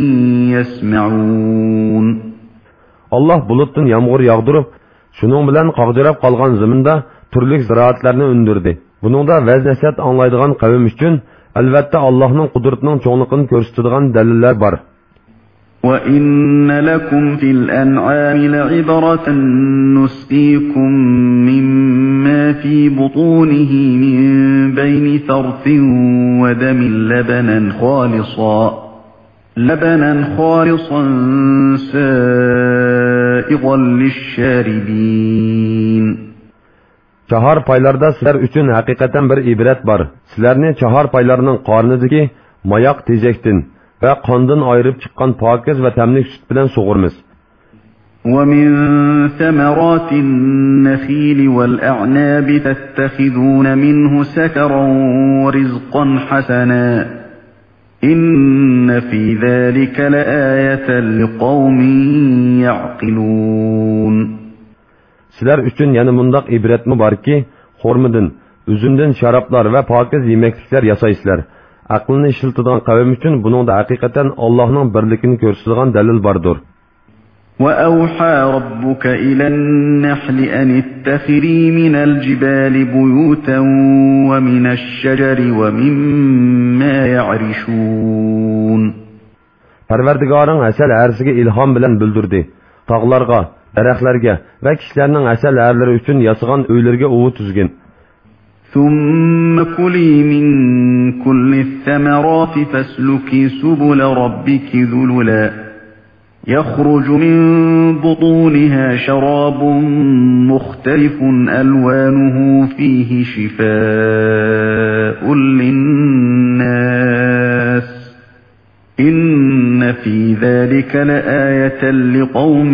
يسمعون. Allah bulutdan yağmur yağdırıp, şunun bilen qaqdirab qalğan zimində türlük ziraatlarını öndürdü. Buningda vaz nasihat anglaydigan qavm uchun albatta Allohning qudratning cho'ngligini ko'rsatadigan dalillar bor. وَإِنَّ لَكُمْ فِي الْأَنْعَامِ لَعِبْرَةً نُسْقِيكُم مِّمَّا فِي بُطُونِهِ مِن بَيْنِ فَرْثٍ وَدَمٍ لَبَنًا خَالِصًا لَبَنًا خَالِصًا سَائِغًا لِلشَّارِبِينَ. Chahar paylarda sizlar uchun haqiqatan bir ibrat bor. Sizlarni chahar paylarning qornidagi mayoq tejekdan va qondan ayirib chiqqan pokiz va tamlik sut bilan sug'urmiz. وَمِن ثَمَرَاتِ النَّخِيلِ وَالْأَعْنَابِ تَتَّخِذُونَ مِنْهُ سَكَرًا وَرِزْقًا حَسَنًا إِنَّ فِي ذَلِكَ لَآيَةً لِقَوْمٍ يَعْقِلُونَ. Sizlar uchun yana mundaq ibratmi borki, xurmadan, üzümdan şaraplar va pokiz yemekliklar yasaysizlar. Aqlni ishiltadigan qavm uchun buningda haqiqatan Allohning birligini ko'rsatadigan dalil bordir. وَأَوْحَى رَبُّكَ إِلَى النَّحْلِ أَنِ اتَّخِذِي مِنَ الْجِبَالِ بُيُوتًا وَمِنَ الشَّجَرِ وَمِمَّا يَعْرِشُونَ. Parvardigoring asal arsiga ilhom bilan bildirdi. Tog'larga, daraxtlarga va kishilarning asal arlari uchun yasagan uylarga uvu tuzgin. ثُمَّ كُلِي مِن كُلِّ الثَّمَرَاتِ فَاسْلُكِي سُبُلَ رَبِّكِ ذُلُلًا يَخْرُجُ مِن بُطُونِهَا شَرَابٌ مُخْتَلِفٌ أَلْوَانُهُ فِيهِ شِفَاءٌ لِلنَّاسِ إِنَّ فِي ذَلِكَ لَآيَةً لِقَوْمٍ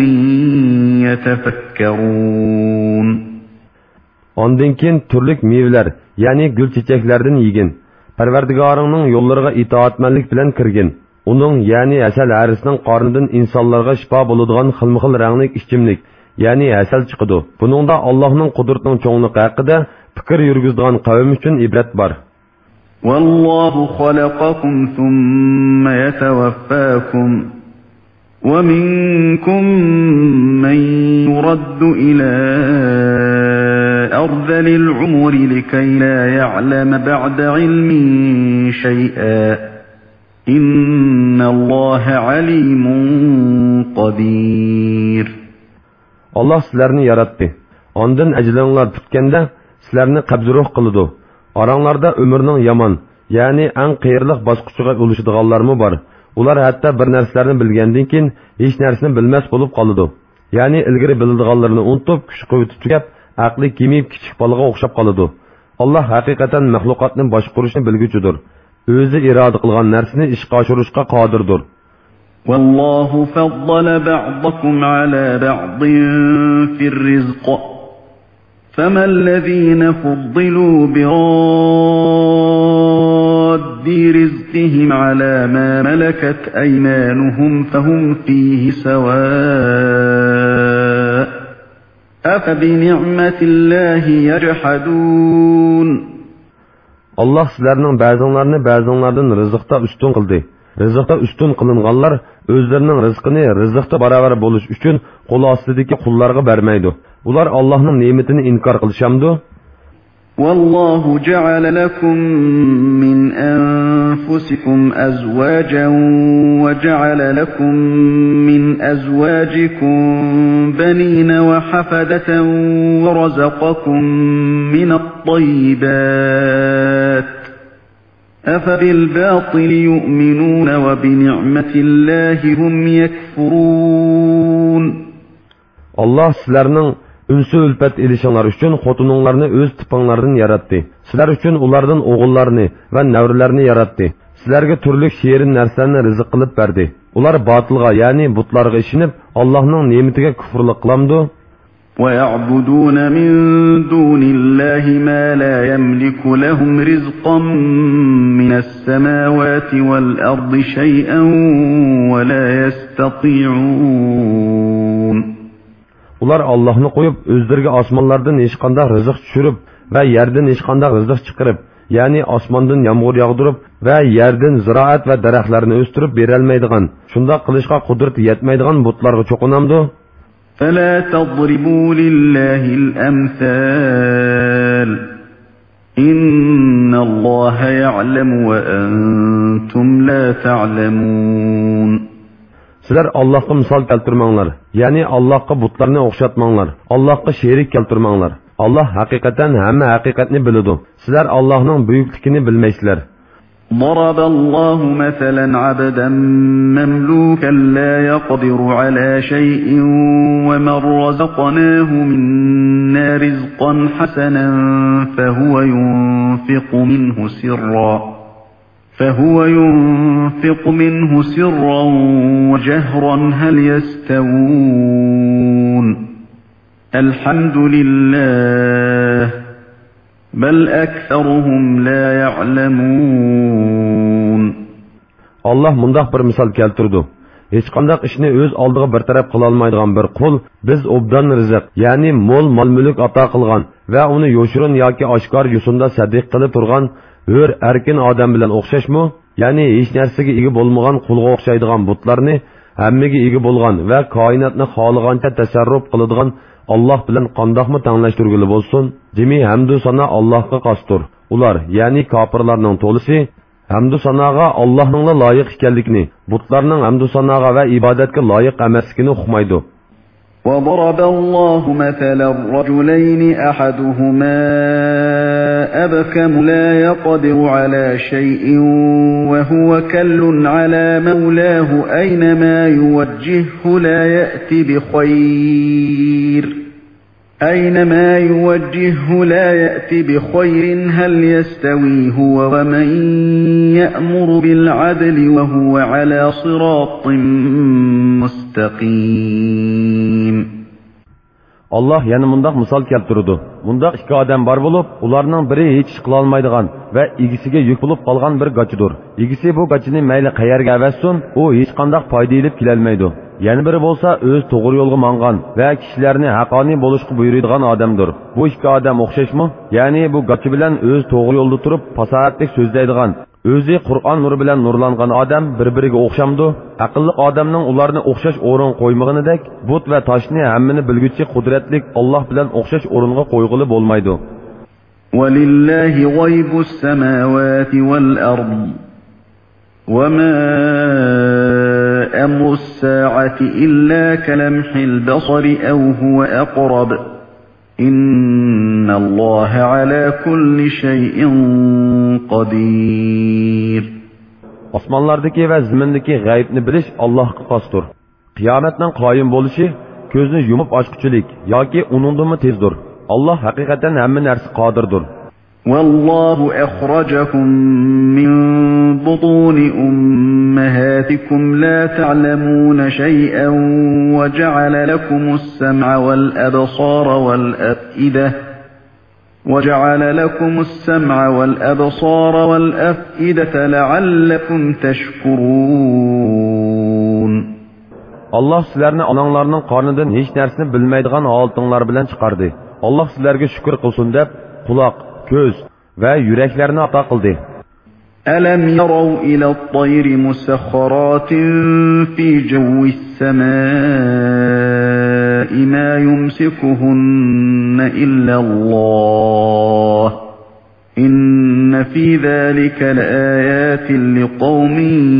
يَتَفَكَّرُونَ. Ondan keyin turlik meyveler, ya'ni gül çiçeklerden yegin. Parvardigoringning yo'llariga itoatmanlik bilan kirgin. Uning, ya'ni asal arisining qornidan insonlarga shifo bo'ladigan xilma-xil ranglik ichimlik, ya'ni asal chiqadi. Buningda Allohning qudratining cho'ngligi haqida fikr yurgizadigan qavm uchun ibrat bor. Vallohu xalaqakum thumma yatawaffakum. وَمِنكُم مَّن يُرَدُّ إِلَى أَرْذَلِ الْعُمُرِ لِكَيْ لَا يَعْلَمَ بَعْدَ عِلْمٍ شَيْئًا إِنَّ اللَّهَ عَلِيمٌ قَدِيرٌ. Allah sizlarni yaratdi. Ondan ajlinglar tutganda sizlarni qabzruh qiladi. Oranglarda umrning yomon, ya'ni eng qiyirliq bosqichiga ulashadiganlarmi bor. Ular hatta bir narsalarni bilgandan keyin hech narsani bilmas bo'lib qoladi. Ya'ni ilgari biladiganlarini unutib, kuch-quvvati tugab, aqli kemiyib kichik bolaga o'xshab qoladi. Alloh haqiqatan mahluqotni boshqarishni bilguchidir. O'zi iroda qilgan narsani ishga oshirishga qodirdir. Vallohu faddala ba'dakum ala ba'din fir rizq. فَمَا الَّذِينَ فُضِّلُوا بِرَادِّ رِزْقِهِمْ عَلَى مَا مَلَكَتْ أَيْمَانُهُمْ فَهُمْ فِيهِ سَوَاءٌ أَفَبِنِعْمَةِ اللَّهِ يَجْحَدُونَ. Allah sizlarning ba'zinglarni ba'zinglardan rizqda ustun qildi. Rizqda ustun qilinganlar o'zlarining rizqini rizqda barobar bo'lish uchun qo'l ostidagi qullarga bermaydi. Ular Allohning ne'matini inkor qilishamdi? Vallohu ja'ala lakum min anfusikum azwajan va ja'ala lakum min azwajikum banina va hafadatan va razaqakum min at-tayyibat. أَفَبِالْبَاطِلِ يُؤْمِنُونَ وَبِنِعْمَةِ اللَّهِ هُمْ يَكْفُرُونَ. Allah sizlarning unsi ulpat ilishinglar uchun xotininglarni o'z tipinglardan yaratdi. Sizlar uchun ulardan o'g'illarni va navrilarni yaratdi. Sizlarga turli she'rin narsalarni rizq qilib berdi. Ular botilga, ya'ni butlarga ishinib, Allohning ne'matiga kufrlik qilamdi. وَيَعْبُدُونَ مِن دُونِ اللَّهِ مَا لَا يَمْلِكُ لَهُمْ رِزْقًا مِنَ السَّمَاوَاتِ وَالْأَرْضِ شَيْئًا وَلَا يَسْتَطِيعُونَ. Ular Allohni qo'yib, o'zlariga osmonlardan hech qanday rizq tushirib va yerdan hech qanday rizq chiqarib, ya'ni osmondan yomg'ir yog'dirib va yerdan ziroat va daraxtlarni o'stirib berolmaydigan, shunday qilishga qudrati yetmaydigan butlarga cho'qinamdi. فَلَا تَضْرِبُوا لِلَّهِ الْأَمْثَالَ إِنَّ اللَّهَ يَعْلَمُ وَأَنْتُمْ لَا تَعْلَمُونَ. Sizlar Allohga misol keltirmanglar, ya'ni Allohga butlarni o'xshatmanglar, Allohga sherik keltirmanglar. Allah haqiqatan hamma haqiqatni biladi. Sizlar Allohning buyukligini bilmaysizlar. ضرب الله مثلا عبدا مملوكا لا يقدر على شيء ومن رزقناه منا رزقا حسنا فهو ينفق منه سرا فهو ينفق منه سرا وجهرا هل يستوون الحمد لله بل أكثرهم لا يعلمون. Allah mundaq bir misal keltirdi. Hech qanday ishni o'z oldiga bir taraf qila olmaydigan bir qul biz obdan rizq, ya'ni mol mol-mulk ato qilgan va uni yo'shirin yoki oshkor yusunda sadiq qilib turgan hur erkin odam bilan o'xshashmi? Ya'ni hech narsaga ega bo'lmagan qulga o'xshaydigan butlarni hammaga ega bo'lgan va koinotni xohlagancha tasarruf qiladigan Allah bilan qandoqmi tanglashtirgili bo'lsin? Demi hamdu sana Allohga qastur. Ular, ya'ni kofirlarning to'lisi hamdu sanoga Allohning loyiq ekanligini, butlarning hamdu sanoga va ibodatga loyiq emasligini uqmaydi. وضرب الله مثلا رجلين أحدهما أبكم لا يقدر على شيء وهو كل على مولاه أينما يوجهه لا يأتي بخير أينما يوجهه لا يأتي بخير هل يستوي هو ومن يأمر بالعدل وهو على صراط مستقيم. Allah yana mundaq misol keltirdi. Mundaq ikki odam bor bo'lib, ularning biri hech ish qila olmaydigan va egisiga yuk bo'lib qolgan bir gachidir. Egisi bu gachini mayli qayerga avassun, u hech qanday foyda elib kela olmaydi. Yana biri bo'lsa, o'z to'g'ri yo'lga mangan va kishilarni haqqoniy bo'lishga buyuradigan odamdir. Bu ikki odam o'xshashmi? Ya'ni bu gachi bilan o'z to'g'ri yo'lda turib, fasohatlik so'zlaydigan, o'zi Qur'on nuri bilan nurlangan odam bir-biriga o'xshamdi. Aqlli odamning ularni o'xshash o'rin qo'ymaganidek, but va toshni hammani bilguchi qudratlik Alloh bilan o'xshash o'ringa qo'yg'ili bo'lmaydi. Walillahi g'oybus samawati wal ard. Wa ma amru as-sa'ati illa kalamhil basari aw huwa aqrab. İnnallâhe alâ kulli şeyin qadir. Osmanlardaki ve zimindeki g'aybni bilish Allohga xosdir. Qiyomatning qoyim bo'lishi ko'zni yumib ochquchilik yoki uningdimi tezdir. Alloh haqiqatan hamma narsa qodirdir. Vallohu akhrajakum min butuni ummahatikum la ta'lamuna shay'an wa ja'ala lakumus sam'a wal absara wal af'idah وَجَعَلَ لَكُمُ السَّمْعَ وَالْأَبْصَارَ وَالْأَفْئِدَةَ لَعَلَّكُمْ تَشْكُرُونَ. Allah sizlarni onanglarning qornidan hech narsani bilmaydigan holatinglar bilan chiqardi. Allah sizlarga shukr qilsin deb quloq, ko'z va yuraklarni ato qildi. أَلَمْ يَرَوْا إِلَى الطَّيْرِ مُسَخَّرَاتٍ فِي جَوِّ السَّمَاءِ مَا يُمْسِكُهُنَّ إِلَّا اللَّهُ إِنَّ فِي ذَلِكَ لَآيَاتٍ لِقَوْمٍ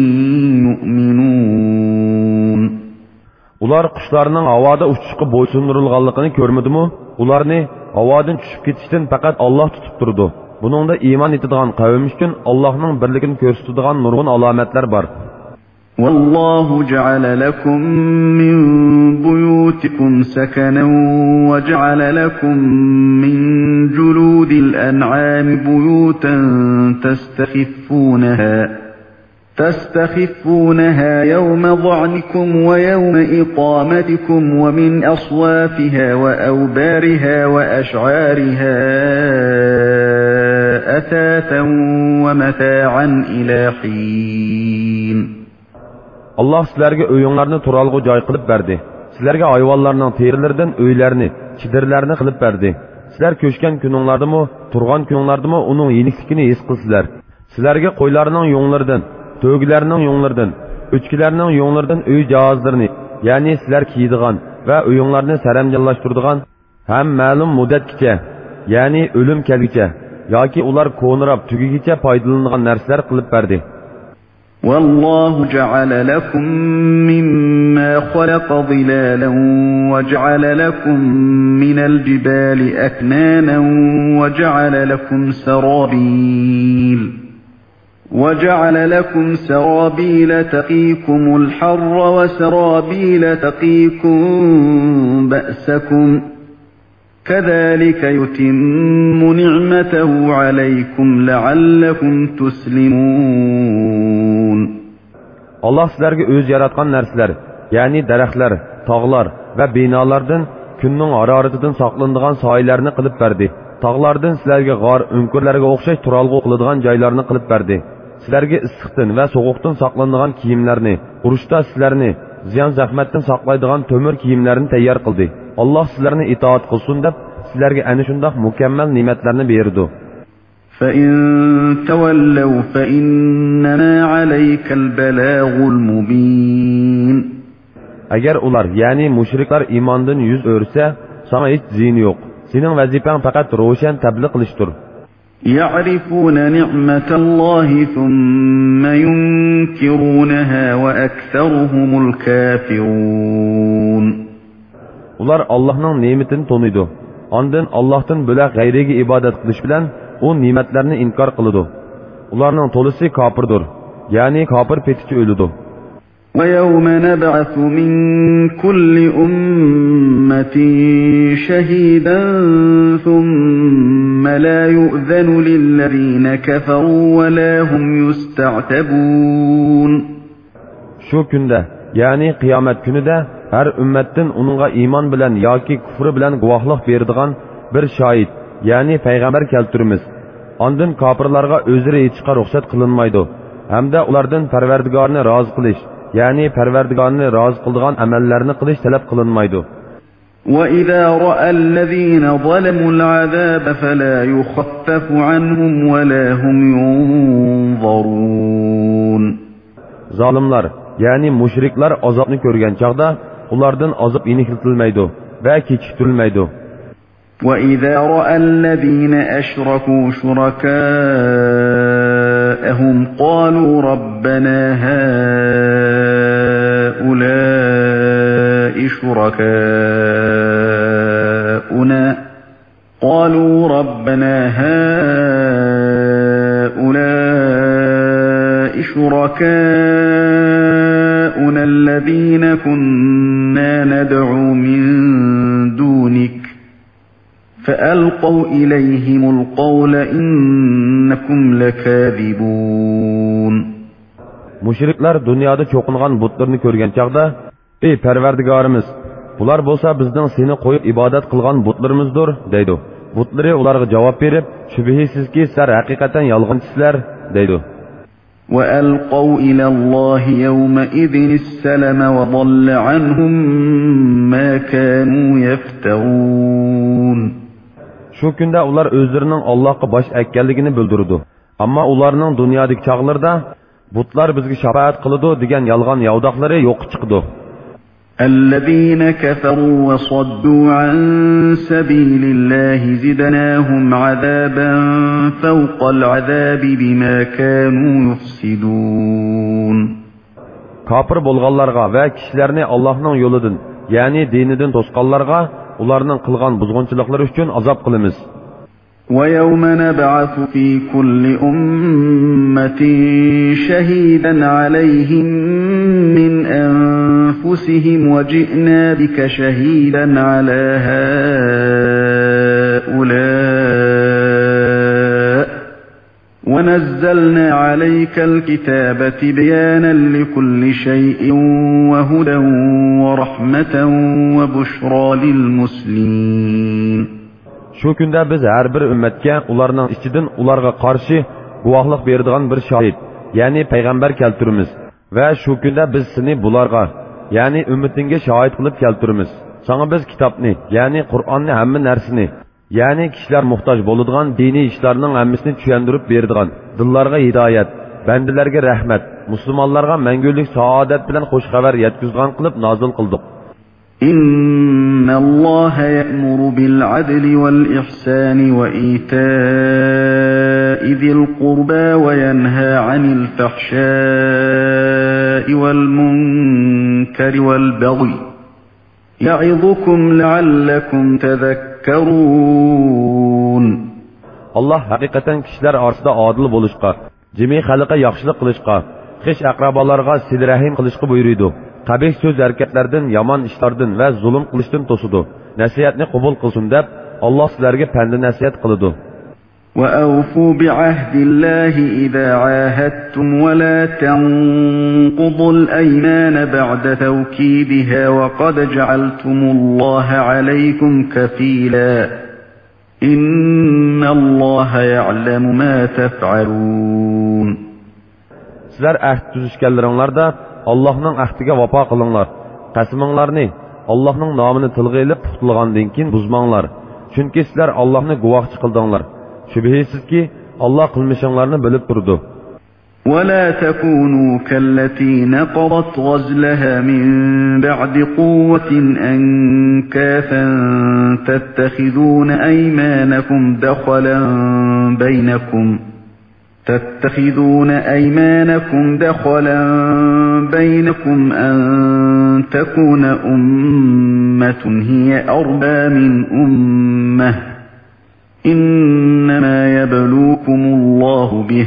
يُؤْمِنُونَ. Ular qushlarning havoda uchishga bo'ysundirilganligini ko'rmadimi? Ularni havodan tushib ketishdan faqat Alloh tutib turdi. Buningda iymon etadigan qavm uchun Allohning birligini ko'rsatadigan nurg'un alomatlar bor. Vallohu ja'ala lakum min buyutikum sakanan va ja'ala lakum min juludil an'ami buyutan tastakhiffunaha تستخفونها يوم ضعنكم ويوم إقامتكم ومن أصوافها وأوبارها وأشعارها أثاثا ومتاعا إلى حين. Allah sizlarga o'yinlarni turalg'u joy qilib berdi. Sizlarga hayvonlarning terilaridan uylarni, chidirlarni qilib berdi. Sizlar ko'chgan kuninglardimi, turgan kuninglardimi uning yenikligini his qilsizlar. Sizlarga qo'ylarning yo'nlaridan, to'g'larning yo'nlaridan, o'chkilarning yo'nlaridan uy jihozlarini, ya'ni sizlar kiydigan va o'yinlarni saramjonlashtiradigan ham ma'lum muddatgacha, ya'ni o'lim kelgicha yoki ular ko'nirab tugigicha foydalanadigan narsalar qilib berdi. والله جعل لكم مما خلق ظلالا وجعل لكم من الجبال أكنانا وجعل لكم سرابيل وجعل لكم سرابيل تقيكم الحر وسرابيل تقيكم بأسكم كذلك يتم نعمته عليكم لعلكم تسلمون. Allah sizlarga o'z yaratgan narsalar, ya'ni daraxtlar, tog'lar va binolardan kunning haroratidan saqlanadigan soylarni qilib berdi. Tog'lardan sizlarga g'or, o'nkurlarga o'xshash turalg'u qiladigan joylarni qilib berdi. Sizlarga issiqdan va sovuqdan saqlanadigan kiyimlarni, urushda sizlarni ziyon zahmatdan saqlaydigan to'mir kiyimlarni tayyor qildi. Allah sizlarni itoat qilsin deb sizlarga ana shunday mukammal ne'matlarni berdi. فَإِن تَوَلَّوْا فَإِنَّمَا عَلَيْكَ الْبَلَاغُ الْمُبِينُ. Agar ular, ya'ni mushriklar iymondan yuz o'rsa, sana hech ziyon yo'q. Sening vazifang faqat ro'shan tabliğ qilishdir. يَعْرِفُونَ نِعْمَةَ اللَّهِ ثُمَّ يُنْكِرُونَهَا وَأَكْثَرُهُمُ الْكَافِرُونَ. Ular Allah'ның ne'matini tanıydı. Ondan Allah'tan bo'lak g'ayriga ibodat qilish bilan o ne'matlarni inkor qiladi. Ularning to'lisi kofirdir. Ya'ni kofir petichi o'ladi. وَيَوْمَ نَبْعَثُ مِنْ كُلِّ أُمَّةٍ شَهِيدًا ثُمَّ لَا يُؤْذَنُ لِلَّذِينَ كَفَرُوا وَلَا هُمْ يُسْتَعْتَبُونَ. Şu kunda, ya'ni qiyomat kunida her ümmettin onunğa iman bilen yoki kufri bilen guvohlik beradigan bir shohid, ya'ni payg'ambar keltiramiz. Ondan kofirlarga o'zlari hechqa ruxsat qilinmaydi. Hamda ulardan Parvardigorni rozi qilish, ya'ni Parvardigorni rozi qiladigan amallarni qilish talab qilinmaydi. وَإِذَا رَأَى الَّذِينَ ظَلَمُوا الْعَذَابَ فَلَا يُخَفَّفُ عَنْهُمْ وَلَا هُمْ يُنظَرُونَ. Zalimlar, ya'ni mushriklar azobni ko'rgan chaqda ulardan azob yenikitilmaydi va kechiktirilmaydi. وَإِذَا رَأَى الَّذِينَ أَشْرَكُوا شُرَكَاءَهُمْ قَالُوا رَبَّنَا هَؤُلَاءِ شُرَكَاؤُنَا قَالُوا رَبَّنَا هَؤُلَاءِ شُرَكَاؤُنَا الَّذِينَ كُنَّا نَدْعُو مِن دُونِكَ فَأَلْقَوْا إِلَيْهِمُ الْقَوْلَ إِنَّكُمْ لَكَاذِبُونَ. Mushriklar dunyoda cho'qingan butlarni ko'rgan chaqda, "Ey Parvardigorimiz, bular bo'lsa bizning seni qo'yib ibodat qilgan butlarimizdir" deydi. Butlari ularga javob berib, "Shubhisizki, sizlar haqiqatan yolg'onchisizlar" deydi. وَأَلْقَوْا إِلَى اللَّهِ يَوْمَئِذٍ السَّلَمَ وَضَلَّ عَنْهُمْ مَا كَانُوا يَفْتَرُونَ. Şu kunda ular o'zlarining Allohga bosh ekkanligini bildirdi. Ammo ularning dunyodagi chaqlarida butlar bizga shafaat qiladi degan yolg'on yavdoqlari yo'q chiqdi. الَّذِينَ كَفَرُوا وَصَدُّوا عَن سَبِيلِ اللَّهِ زِدْنَاهُمْ عَذَابًا فَوْقَ الْعَذَابِ بِمَا كَانُوا يُفْسِدُونَ. Kafir bo'lganlarga va kishilarni Allohning yo'lidan, ya'ni dinidan to'sqanlarga ularning qilgan buzg'unchiliklari uchun azob qilamiz. وَيَوْمَ نَبْعَثُ فِي كُلِّ أُمَّةٍ شَهِيدًا عَلَيْهِمْ مِنْ أَنفُسِهِمْ وَجِئْنَا بِكَ شَهِيدًا عَلَى هَؤُلَاءِ وَنَزَّلْنَا عَلَيْكَ الْكِتَابَ تِبْيَانًا لِكُلِّ شَيْءٍ وَهُدًى وَرَحْمَةً وَبُشْرَى لِلْمُسْلِمِينَ. Şu kunda biz her bir ümmetke ularning ichidan ularga qarshi guvohlik beradigan bir shohid, ya'ni payg'ambar keltiramiz va shu kunda biz seni bularga, ya'ni ummatingga shohid qilib keltiramiz. Sana biz kitobni, ya'ni Qur'onni hamma narsani, ya'ni kishilar muhtoj bo'ladigan diniy ishlarning hammasini tushuntirib beradigan, dillarga hidoyat, bandalarga rahmat, musulmonlarga mangulik saodat bilan xush xabar yetkazgan qilib nozil qildik. إِنَّ اللَّهَ يَأْمُرُ بِالْعَدْلِ وَالْإِحْسَانِ وَإِيتَاءِ ذي القربى وينهى عن الفحشاء والمنكر والبغي يعظكم لعلكم تذكرون. Allah haqiqatan kishilar orasida adil bo'lishqa, jami xalqqa yaxshilik qilishqa, xish aqrabolarga sil rahim qilishqa buyuruydi. Qabih so'z harakatlardan, yomon ishlardan va zulm qilishdan to'sidi. Nasihatni qabul qilsin deb Allah sizlarga pand nasihat qiladi. وَأَوْفُوا بِعَهْدِ اللَّهِ إِذَا عَاهَدتُّمْ وَلَا تَنقُضُوا الْأَيْمَانَ بَعْدَ تَوْكِيدِهَا وَقَدْ جَعَلْتُمُ اللَّهَ عَلَيْكُمْ كَفِيلًا إِنَّ اللَّهَ يَعْلَمُ مَا تَفْعَلُونَ. Sizlar ahd tuzishganlaringlarda Allohning ahdiga vafo qilinglar. Qasminglarni Allohning nomini tilga olib puxtlagandan keyin buzmanglar. Chunki sizlar Allohni guvohchi qildinglar. Shubhisizki Allah qilmishinglarni bilib turdi. وَلَا تَكُونُوا كَالَّتِي نَقَضَتْ غَزْلَهَا مِنْ بَعْدِ قُوَّةٍ أَنْكَاثًا تَتَّخِذُونَ أَيْمَانَكُمْ دَخَلًا بَيْنَكُمْ تَتَّخِذُونَ أَيْمَانَكُمْ دَخَلًا بَيْنَكُمْ أَنْ تَكُونَ أُمَّةٌ هِيَ أَرْبَى مِنْ أُمَّةٍ إِنَّمَا يَبْلُوكُمُ اللَّهُ بِهِ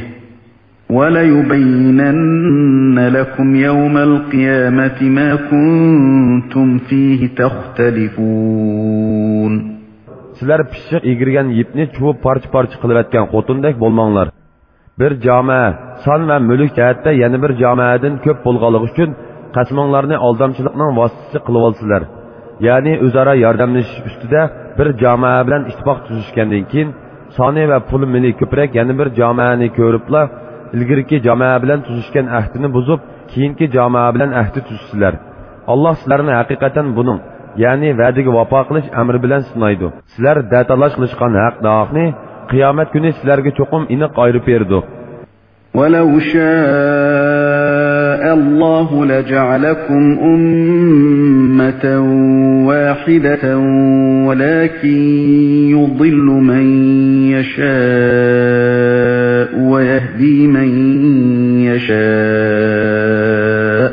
وَلَيُبَيِّنَنَّ لَكُمْ يَوْمَ الْقِيَامَةِ مَا كُنْتُمْ فِيهِ تَخْتَلِفُونَ. Sizlar pishiq egirgan yipni chuvib parcha-parcha qilib atgan xotindek bo'lmanglar. Bir jamoa son va mulk jihatda yana bir jamoadan ko'p bo'lganligi uchun qasminglarni aldamchilikning vositasi qilib olsizlar. Ya'ni o'zaro yordamlashish ustida bir jamoa bilan ittifoq tuzishgandan keyin soni va pul mili ko'proq yana bir jamoani ko'ribla ilgirki jamoa bilan tuzishgan ahdini buzib keyingi jamoa bilan ahdi tuzsizlar. Alloh sizlarni haqiqatan buning ya'ni va'daga vafo qilish amri bilan sinaydi. Sizlar datalash qilishgan haq da'oqni qiyomat kuni sizlarga cho'qim aniq ayirib berdi. وَلَوْ شَاءَ اللَّهُ لَجَعَلَكُمْ أُمَّةً وَاحِدَةً وَلَكِنْ يُضِلُّ مَنْ يَشَاءُ وَيَهْدِي مَنْ يَشَاءُ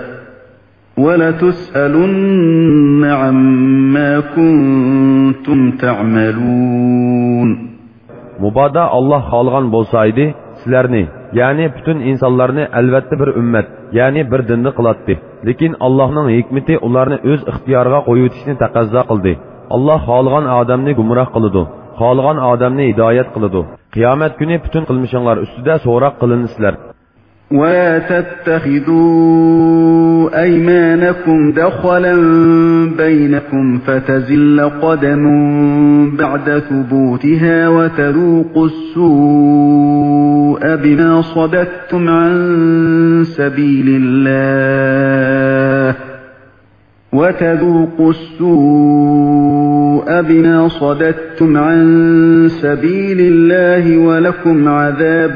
وَلَتُسْأَلُنَّ عَمَّا كُنْتُمْ تَعْمَلُونَ. Mubada Allah xalqan bo'lsaydi, sizlarni, ya'ni bütün insonlarni albatta bir ummat, ya'ni bir dinni qilatdi. Lekin Allohning hikmati ularni o'z ixtiyoriga qo'yitishni taqozo qildi. Alloh xalqan odamni gumroh qiladi, xalqan odamni hidoyat qiladi. Qiyomat kuni bütün qilmishinglar ustida so'roq qilinsizlar. وَلَا تَتَّخِذُوا أَيْمَانَكُمْ دَخَلًا بَيْنَكُمْ فَتَزِلَّ قَدَمٌ بَعْدَ ثُبُوتِهَا وَتَذُوقُوا السُّوءَ بِمَا صَدَدتُّمْ عَنْ سَبِيلِ اللَّهِ وَتَذُوقُوا السُّوءَ بِمَا صَدَدتُّمْ عَنْ سَبِيلِ اللَّهِ وَلَكُمْ عَذَابٌ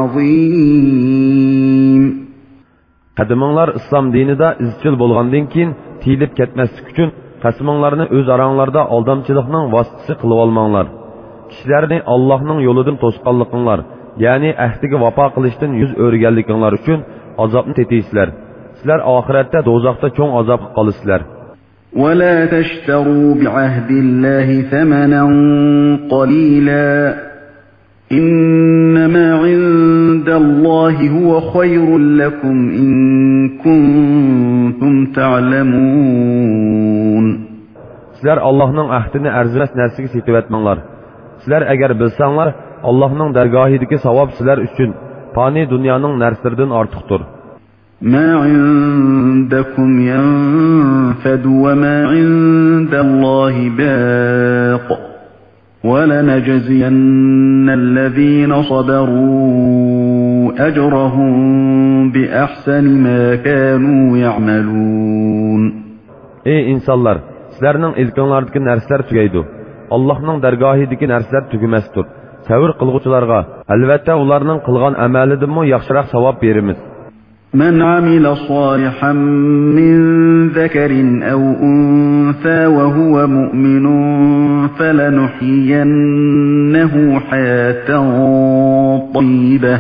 عَظِيمٌ. Qadiminglar islom dinida izchil bo'lgandan keyin tiyilib ketmaslik uchun qasminglarni o'z aranglarda aldamchilikning vositasi qilib olmanglar. Kishilarni Allohning yo'lidan to'sqanliginglar, ya'ni ahdiga vafo qilishdan yuz o'rganliginglar uchun azobni tetiysizlar. Sizlar oxiratda do'zaxda cho'ng azobga qolasizlar. وَلَا تَشْتَرُوا بِعَهْدِ اللَّهِ ثَمَنًا قَلِيلًا إِنَّمَا عِندَ اللَّهِ هُوَ خَيْرٌ لَكُمْ إِن كُنتُمْ تَعْلَمُونَ. Sizlar Allohning ahdini arzimas narsaga setib etmanglar. Sizlar agar bilsanglar, Allohning dargohidagi savob sizlar uchun fani dunyoning narsalaridan ortiqdir. مَا عِندَكُمْ يَنْفَدُ وَمَا عِندَ اللَّهِ بَاقٍ وَلَنَجْزِيَنَّ الَّذِينَ صَبَرُوا أَجْرَهُمْ بِأَحْسَنِ مَا كَانُوا يَعْمَلُونَ. Ey insanlar, sizlarning ilkinglardagi narsalar tugaydi. Allohning dargohidagi narsalar tugamasdir. Savr qilguvchilarga albatta ularning qilgan amalidanmi yaxshiroq savob beramiz. مَنْ عَمِلَ صَالِحًا مِنْ ذَكَرٍ أَوْ أُنْثَى وَهُوَ مُؤْمِنٌ فَلَنُحْيِيَنَّهُ حَيَاةً طيبة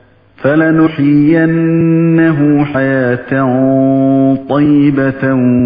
فلنحيينه حياة طيبة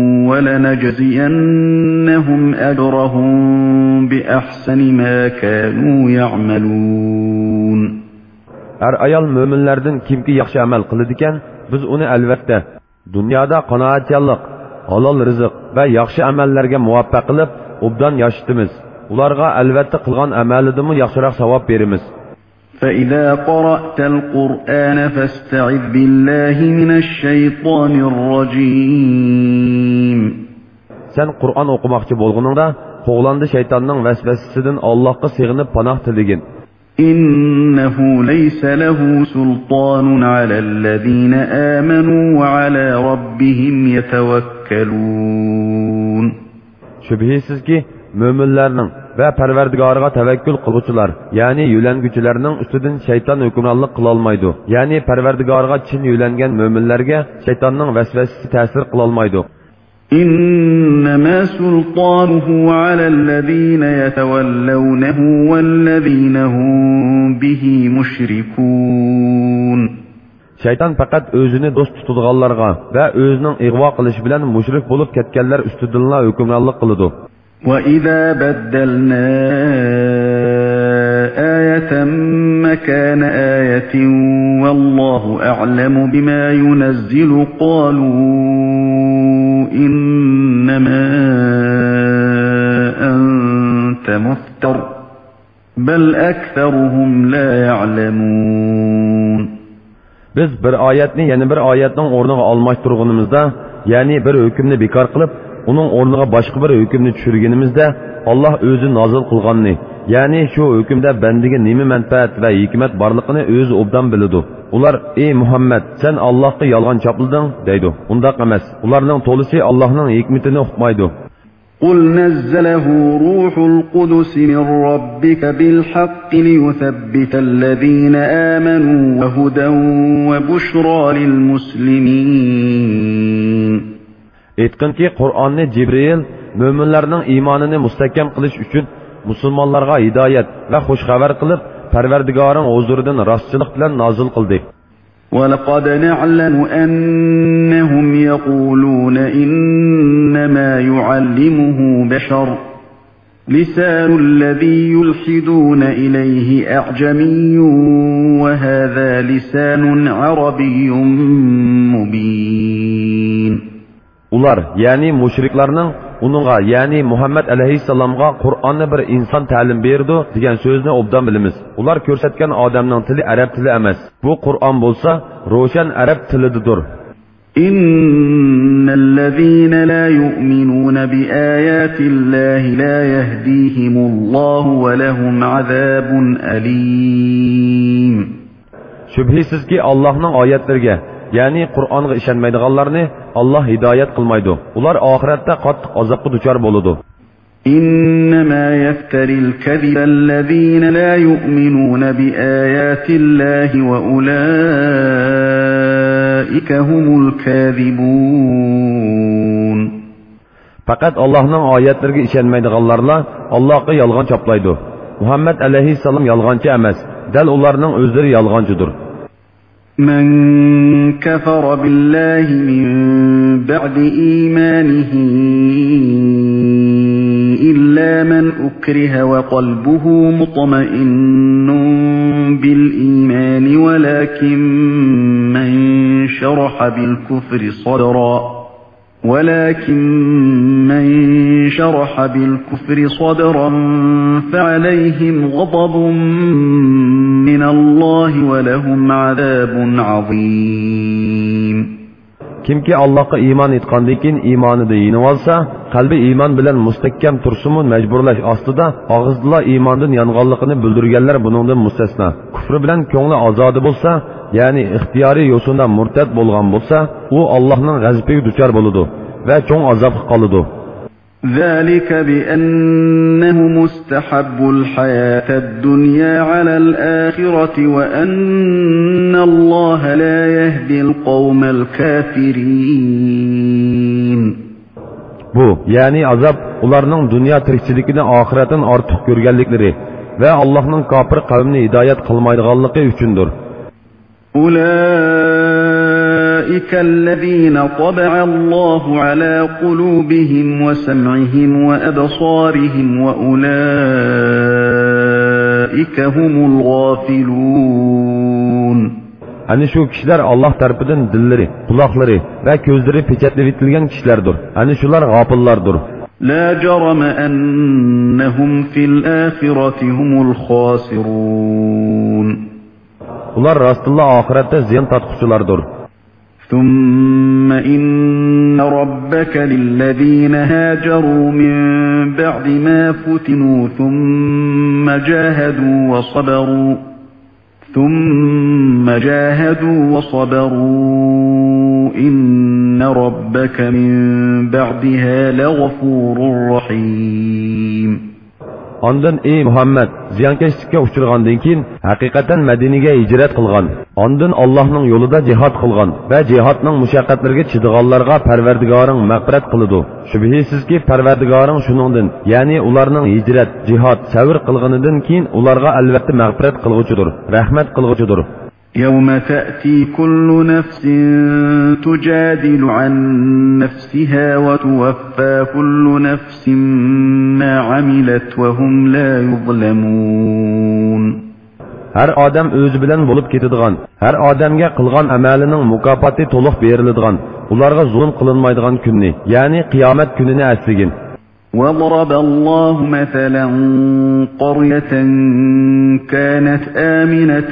ولنجزينهم أجرهم بأحسن ما كانوا يعملون. Her ayal müminlerden kimki yaxshi amal qiladigan, biz uni albatta dunyoda qanoatchanlik, halol rizq va yaxshi amallarga muvaffaq qilib, obdan yashitimiz. Ularga albatta qilgan amalidimi yaxshiroq savob beramiz. فإذا قرأت القرآن فاستعذ بالله من الشيطان الرجيم. Sen Qur'on o'qimoqchi bo'lganingda, qo'g'landi shaytonning vasvasasidan Allohga sig'inib panoh tiligin. إنه ليس له سلطان على الذين آمنوا وعلى ربهم يتوكلون. Şübhisizki müminlerning ve Parvardigoriga tavakkul qiluvchilar, ya'ni yo'languvchilarning ustidan shayton hukmronlik qila olmaydi. Ya'ni Parvardigoriga chin yo'langan müminlarga shaytonning vasvasasi ta'sir qila olmaydi. إنما سلطانه على الذين يتولونه والذين هم به مشركون. Shayton faqat o'zini do'st tutadiganlarga va o'zining ig'vo qilishi bilan mushrik bo'lib ketganlar ustidanla hukmronlik qiladi. وَإِذَا بَدَّلْنَا آيَةً مَكَانَ آيَةٍ وَاللَّهُ أَعْلَمُ بِمَا يُنَزِّلُ قَالُوا إِنَّمَا أَنْتَ مُفْتَرٍ بَلْ أَكْثَرُهُمْ لَا يَعْلَمُونَ. Biz bir oyatni yana bir oyatning o'rniga almashtirganimizda, ya'ni bir hukmni bekor qilib, uning o'rniga boshqa bir hukmni tushirganimizda, Alloh o'zi nozil qilganni, ya'ni shu hukmda bandiga nima manfaat va hikmat borligini o'zi obdan biladi. Ular: "Ey Muhammad, sen Allohga yolg'on chopilding" deydi. Undaq emas. Ularning to'lisi Allohning hikmatini uqmaydi. قُلْ نَزَّلَهُ رُوحُ الْقُدُسِ مِنْ رَبِّكَ بِالْحَقِّ لِيُثَبِّتَ الَّذِينَ آمَنُوا وَهُدًى وَبُشْرَى لِلْمُسْلِمِينَ. Aytqinki, Qur'onni Jibril mo'minlarning iymonini mustahkam qilish uchun musulmonlarga hidoyat va xush xabar qilib, Parvardigoring huzuridan rostchilik bilan nozil qildi. وَلَقَدْ نَعْلَمُ أَنَّهُمْ يَقُولُونَ إِنَّمَا يُعَلِّمُهُ بَشَرٌ لِسَانُ الَّذِي يُلْحِدُونَ إِلَيْهِ أَعْجَمِيٌّ وَهَذَا لِسَانٌ عَرَبِيٌّ مُبِينٌ. Ular, ya'ni mushriklarning uningga, ya'ni Muhammad alayhissalomga Qur'onni bir inson ta'lim berdi degan so'zni obdan bilamiz. Ular ko'rsatgan odamning tili arab tili emas. Bu Qur'on bo'lsa, ro'shan arab tilidir. Innallazina la yu'minuna bi ayatillahi la yahdihimullohu va lahum azabun alim. Shubhisizki Allohning oyatlariga, ya'ni Qur'onga ishonmaydiganlarni Alloh hidoyat qilmaydi. Ular oxiratda qattiq azobga duchor bo'ladi. Innama yaftaril kadhiba allazina la yu'minuna bi ayatillahi va ulaika humul kadhibun. Faqat Allohning oyatlariga ishonmaydiganlarla Allohga yolg'on choplaydi. Muhammad alayhissalom yolg'onchi emas, dal ularning o'zlari yolg'onchidir. من كفر بالله من بعد إيمانه إلا من أكره وقلبه مطمئن بالإيمان ولكن من شرح بالكفر صدرا ولكن من شرح بالكفر صدرا فعليهم غضب من الله ولهم عذاب عظيم. Kimki Allohga iymon etgandan keyin iymonida yenib olsa, qalbi iymon bilan mustahkam tursimu majburlash ostida og'izda iymondan yonganligini bildirganlar buningdan mustasno. Kufr bilan ko'ngli ozodi bo'lsa, ya'ni ixtiyoriy yo'sinda murtad bo'lgan bo'lsa, u Allohning g'azabiga duchor bo'ladi va cho'ng azobga qoladi. ذلك بأنهم استحبوا الحياة الدنيا على الآخرة وأن الله لا يهدي القوم الكافرين. Bu, yani azap, ularning dunyo tirikchiligini oxiratdan ortiq ko'rganliklari ve Allah'ın kafir kavmini hidayet kılmaydıganlığı üçündür. أولئك الذين طبع الله على قلوبهم وسمعهم وأبصارهم وأولئك هم الغافلون. Hani şu kişiler Allah tarafından dilleri, kulakları ve gözleri peçetletilgen kişilerdir. Hani şular gafıllardır. لا جرم أنهم في الآخرة هم الخاسرون. Ular rastlılla ahirette ziyan tatkusulardır. ثم إن ربك للذين هاجروا من بعد ما فتنوا ثم جاهدوا وصبروا ثم جاهدوا وصبروا إن ربك من بعدها لغفور رحيم. Ondan ey Muhammed, ziyankeşlikka uçurgandan keyin haqiqatan Madinaga hijrat qilgan. Ondan Allohning yo'lida jihad qilgan va jihadning mushaqqatlariga chidiganlarga Parvardigoring mag'firat qiladi. Shubhisizki Parvardigoring shuningdan, ya'ni ularning hijrat, jihad, sabr qilganidan keyin ularga albatta mag'firat qilguchidir, rahmat qilguchidir. يوم تأتي كل نفس تجادل عن نفسها وتوفى كل نفس ما عملت وهم لا يظلمون. Her adam o'zi bilan bo'lib ketadigan, har odamga qilgan amalining mukofoti to'liq beriladigan, ularga zulm qilinmaydigan kunni, ya'ni qiyomat kunini asligin. وضرب الله مثلا قرية كانت آمنة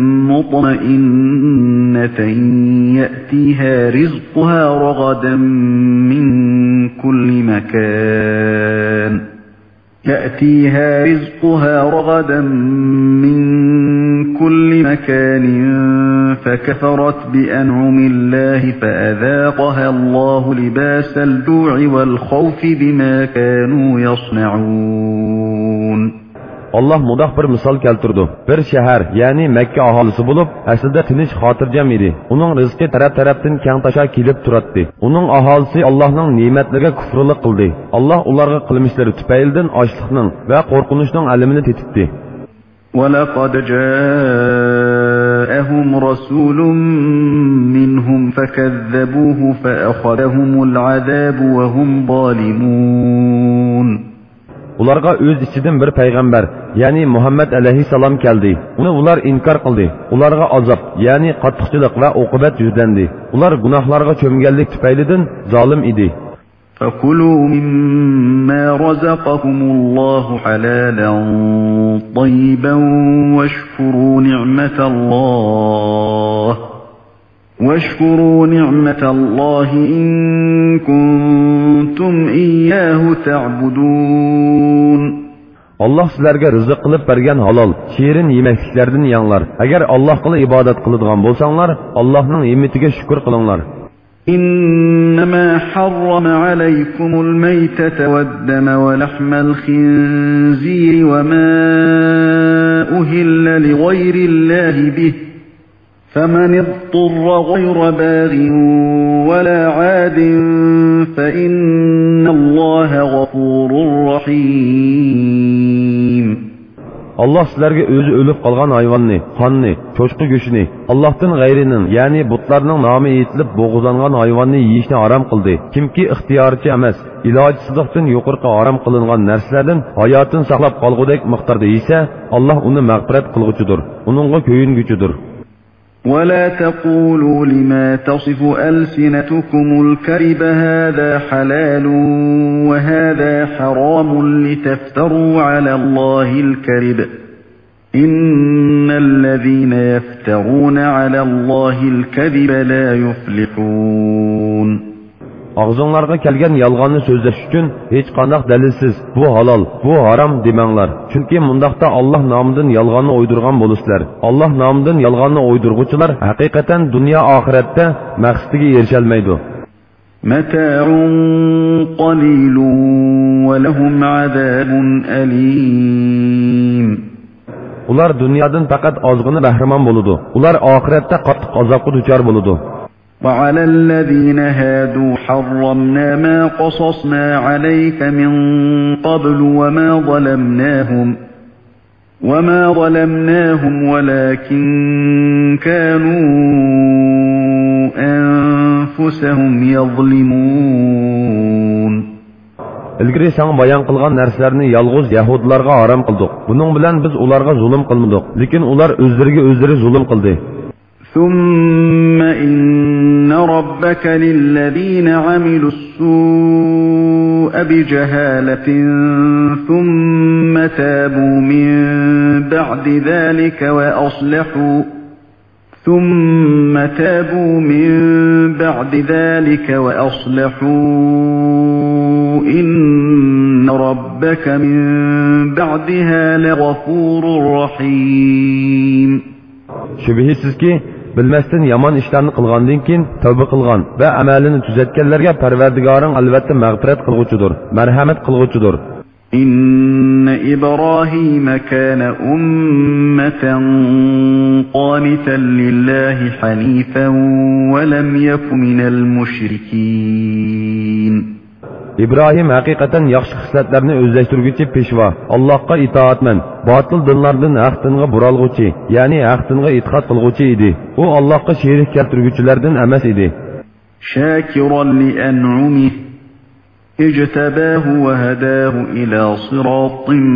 مطمئنة يأتيها رزقها رغدا من كل مكان يأتيها رزقها رغدا من كل مكان فكفرت بأنعم الله فأذاقها الله لباس الجوع والخوف بما كانوا يصنعون. Allah mudaq bir misol keltirdi. Bir shahar, ya'ni Makka aholisi bo'lib, aslida tinch xotirjam edi. Uning rizqi taraf-tarafdan keng tasha kelib turadi. Uning aholisi Allohning ne'matlariga kufrlik qildi. Alloh ularga qilmishlari tufaylidan ochlikning va qo'rqinchning alamini tetibdi. وَلَقَدْ جَاءَهُمْ رَسُولٌ مِّنْهُمْ فَكَذَّبُوهُ فَأَخَذَهُمُ الْعَذَابُ وَهُمْ ظَالِمُونَ. Ularga öz içinden bir peygamber, yani Muhammed aleyhisselam geldi. Onu ular inkar kıldı. Ularga azap, yani qattiqchilik ve okubet yüzlendi. Ular günahlarga çömgellik tüpeylidin zalim idi. فَكُلُوا مِمَّا رَزَقَكُمُ اللَّهُ حَلَالًا طَيِّبًا وَاشْكُرُوا نِعْمَةَ اللَّهِ وَاشْكُرُوا نِعْمَةَ اللَّهِ إِن كُنتُمْ إِيَّاهُ تَعْبُدُونَ. Allah sizlerge rızık kılıp bergen halal, şiirin yemekliklerden yanlar. Eğer Allah kılı ibadet kılıdığan bolsanlar, Allah'ın nimetige şükür kılınlar. إنما حرم عليكم الميتة والدم ولحم الخنزير وما أهل لغير الله به فمن اضطر غير باغ ولا عاد فإن الله غفور رحيم. Allah sizlerge özü ölüp kalgan hayvanını, kanını, çoşku göşünü, Allah'tan gayrinin, yani butlarının namı eğitilip boğuzlangan hayvanını yiyişini haram kıldı. Kimki ihtiyarcı emez, ilacısızlıktan yukarı haram kılıngan nerslerden hayatını saklap kalgıdek miktarda ise Allah onu mağfiret kılgıcıdır, onunla köyün gücüdür. وَلَا تَقُولُوا لِمَا تَصِفُ أَلْسِنَتُكُمُ الْكَذِبَ هَذَا حَلَالٌ وَهَذَا حَرَامٌ لِتَفْتَرُوا عَلَى اللَّهِ الْكَذِبَ إِنَّ الَّذِينَ يَفْتَرُونَ عَلَى اللَّهِ الْكَذِبَ لَا يُفْلِحُونَ. Ağzınlarga kelgen yalganı sözleş üçün hiç kandak delilsiz, bu halal, bu haram demanglar. Çünkü mundaqda Allah namından yalganı uydurgan boluslar. Allah namından yalganı uydurguçular hakikaten dünya ahirette maqsadiga erişelmeydi. Meta'un qalilun ve lehum azabun alim. Ular dünyadan faqat ozg'ini bahramon boludu. Ular oxiratda qattiq azobga duchor boludu. وعلى الذين هادوا حرمنا ما قصصنا عليك من قبل وما ظلمناهم وَمَا ظَلَمْنَاهُمْ وَلَكِنْ كَانُوا أَنفُسَهُمْ يَظْلِمُونَ. İlgiri sana bayan qilgan narsalarni yalğız Yahudilarga haram qildik. Bunun bilan biz ularga zulm qilmadik, lekin ular o'zlariga o'zlari zulm qildi. ثُمَّ إِنَّ رَبَّكَ لِلَّذِينَ عَمِلُوا السُّوءَ بِجَهَالَةٍ ثُمَّ تَابُوا مِن بَعْدِ ذَلِكَ وَأَصْلَحُوا ثُمَّ تَابُوا مِن بَعْدِ ذَلِكَ وَأَصْلَحُوا إِنَّ رَبَّكَ مِن بَعْدِهَا لَغَفُورٌ رَّحِيمٌ. Şübihisiz ki bilmesden yaman işlerini kılgandan keyin tövbe kılgan ve amelini düzeltkenlerge Perverdigarın albatta mağfiret kılgıçıdır, merhamet kılgıçıdır. İnne İbrahim kâne ummeten qâniten lillahi hanifen ve lem yeku minel müşrikîn. İbrahim hakikaten yaxşı xisletlerini özleştirgüçi peşva, Allah'a itaatmen, batıl dinlardan haq dinga buralgıçı, yani haq dinga itiqat qilgıçı idi. O Allah'a şerik keltirgüçülerden emas idi. Şakiran li en'umih, ictabahu ve hadahu ila sıratin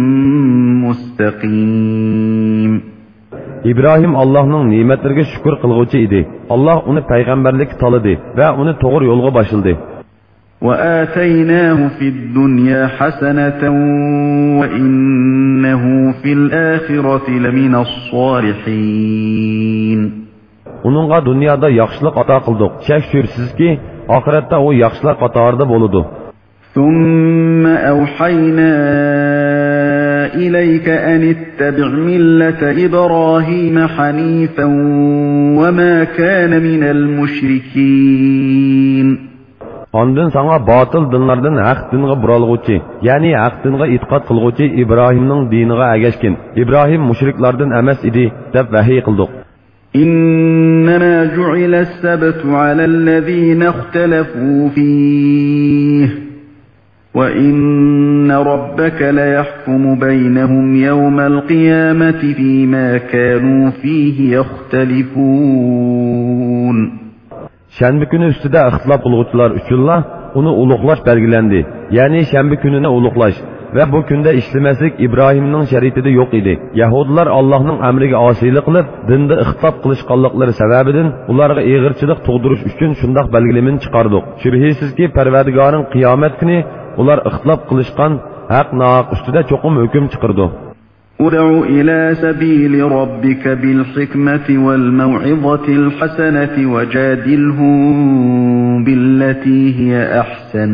mustaqim. İbrahim Allah'ın nimetlerine şükür qilgıçı idi. Allah onu peygamberlik taladı ve onu doğru yolga başıldı. وَآتَيْنَاهُ فِي الدُّنْيَا حَسَنَةً وَإِنَّهُ فِي الْآخِرَةِ لَمِنَ الصَّالِحِينَ. Onunğa dünyada yaxşılıq ata qıldık. Şək şübhəsiz ki, ahirette o yaxşılar qatarında boludu. ثُمَّ أَوْحَيْنَا إِلَيْكَ أَنِ اتَّبِعْ مِلَّةَ إِبْرَاهِيمَ حَنِيفًا وَمَا كَانَ مِنَ الْمُشْرِكِينَ. Ondan sana batıl dinlardan haq dinga buralgıçı, yani haq dinga itiqat qilgıçı İbrahimning diniga agashkin. İbrahim müşriklardan emas idi deb vahiy qildik. İnnemâ ju'iles-sebtu alellezîne ihtelefû fîh ve inne rabbeke leyahkumu beynehum yevmel kıyameti fîmâ kânû fîhi yahtelifûn. Şənbə günü üstüdə ixtilaf qılğıçılar üçünla onu uluqlaş belgilendi. Yani şənbə gününə uluqlaş ve bu günde işlemeslik İbrahim'nin şəriətində yox idi. Yahudiler Allah'ın əmriga asiylik qılıb, dində ixtilaf qılışqanlıqları səbəbindən ularga eğirçilik tug'dirish uchun shundaq belgilemini chiqardik. Shubhisiz ki Parvardigarning qiyomat kuni ular ixtilaf qilishgan haq naq ustida cho'qim hukm chiqardi. ادع إلى سبيل ربك بالحكمة والموعظة الحسنة وجادلهم بالتي هي أحسن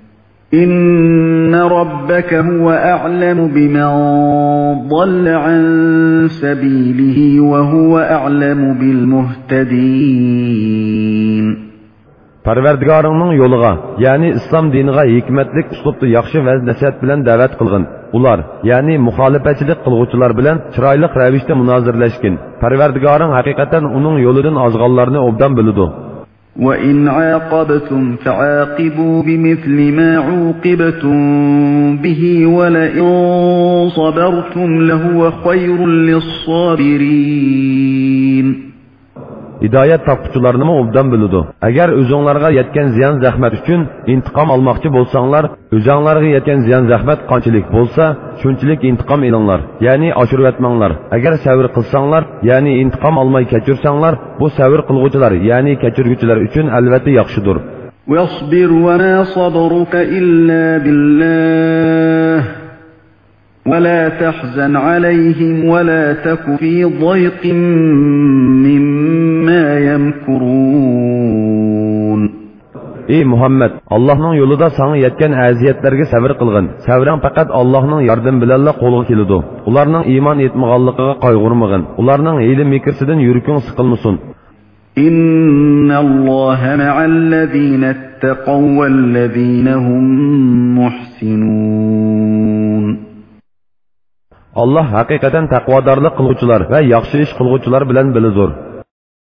إن ربك هو أعلم بمن ضل عن سبيله وهو أعلم بالمهتدين. Parvardigarning yo'liga, ya'ni islom diniga hikmatlik uslubda yaxshi va nasihat bilan da'vat qilgin. Ular, ya'ni muxolifatchilik qilguvchilar bilan chiroyli ravishda munozirlashgin. Parvardigoring haqiqatan uning yo'lidan ozg'onlarni obdan biladi. Wa in aqabtum fa'aqibu bimithli ma uqibtum bihi wa la in sabartum lahuwa khayrun lis-sabirin. Hidayet tapquchilarni obdan biladi. Agar o'zinglarga yetgan ziyon zahmat uchun intiqom olmoqchi bo'lsanglar, o'zinglarga yetgan ziyon zahmat qanchalik bo'lsa, shunchalik intiqom elinglar, ya'ni oshirib etmanglar. Agar sabr qilsanglar, ya'ni intiqom olmay kechirsanglar, bu sabr qilguvchilar, ya'ni kechirguvchilar uchun albatta yaxshidir. Wasbir wa ma sabruka illa billah. ولا تحزن عليهم ولا تك في ضيق مما يمكرون. Ey Muhammed, Allah'ın yolunda sana yetken aziyetlerge sabır kılgın. Sabrın fakat Allah'ın yardım bilenle kolu kelidi. Ularning iman etmağanlıqıga qayg'urmag'in. Ularning hiyli mikirsidan yurking sıkılmasın. İnna Allaha ma'allazina ittaqaw wallazina hum muhsinun. Allah haqiqatan taqvodorlik qilguvchilar va yaxshi ish qilguvchilar bilan bilidir.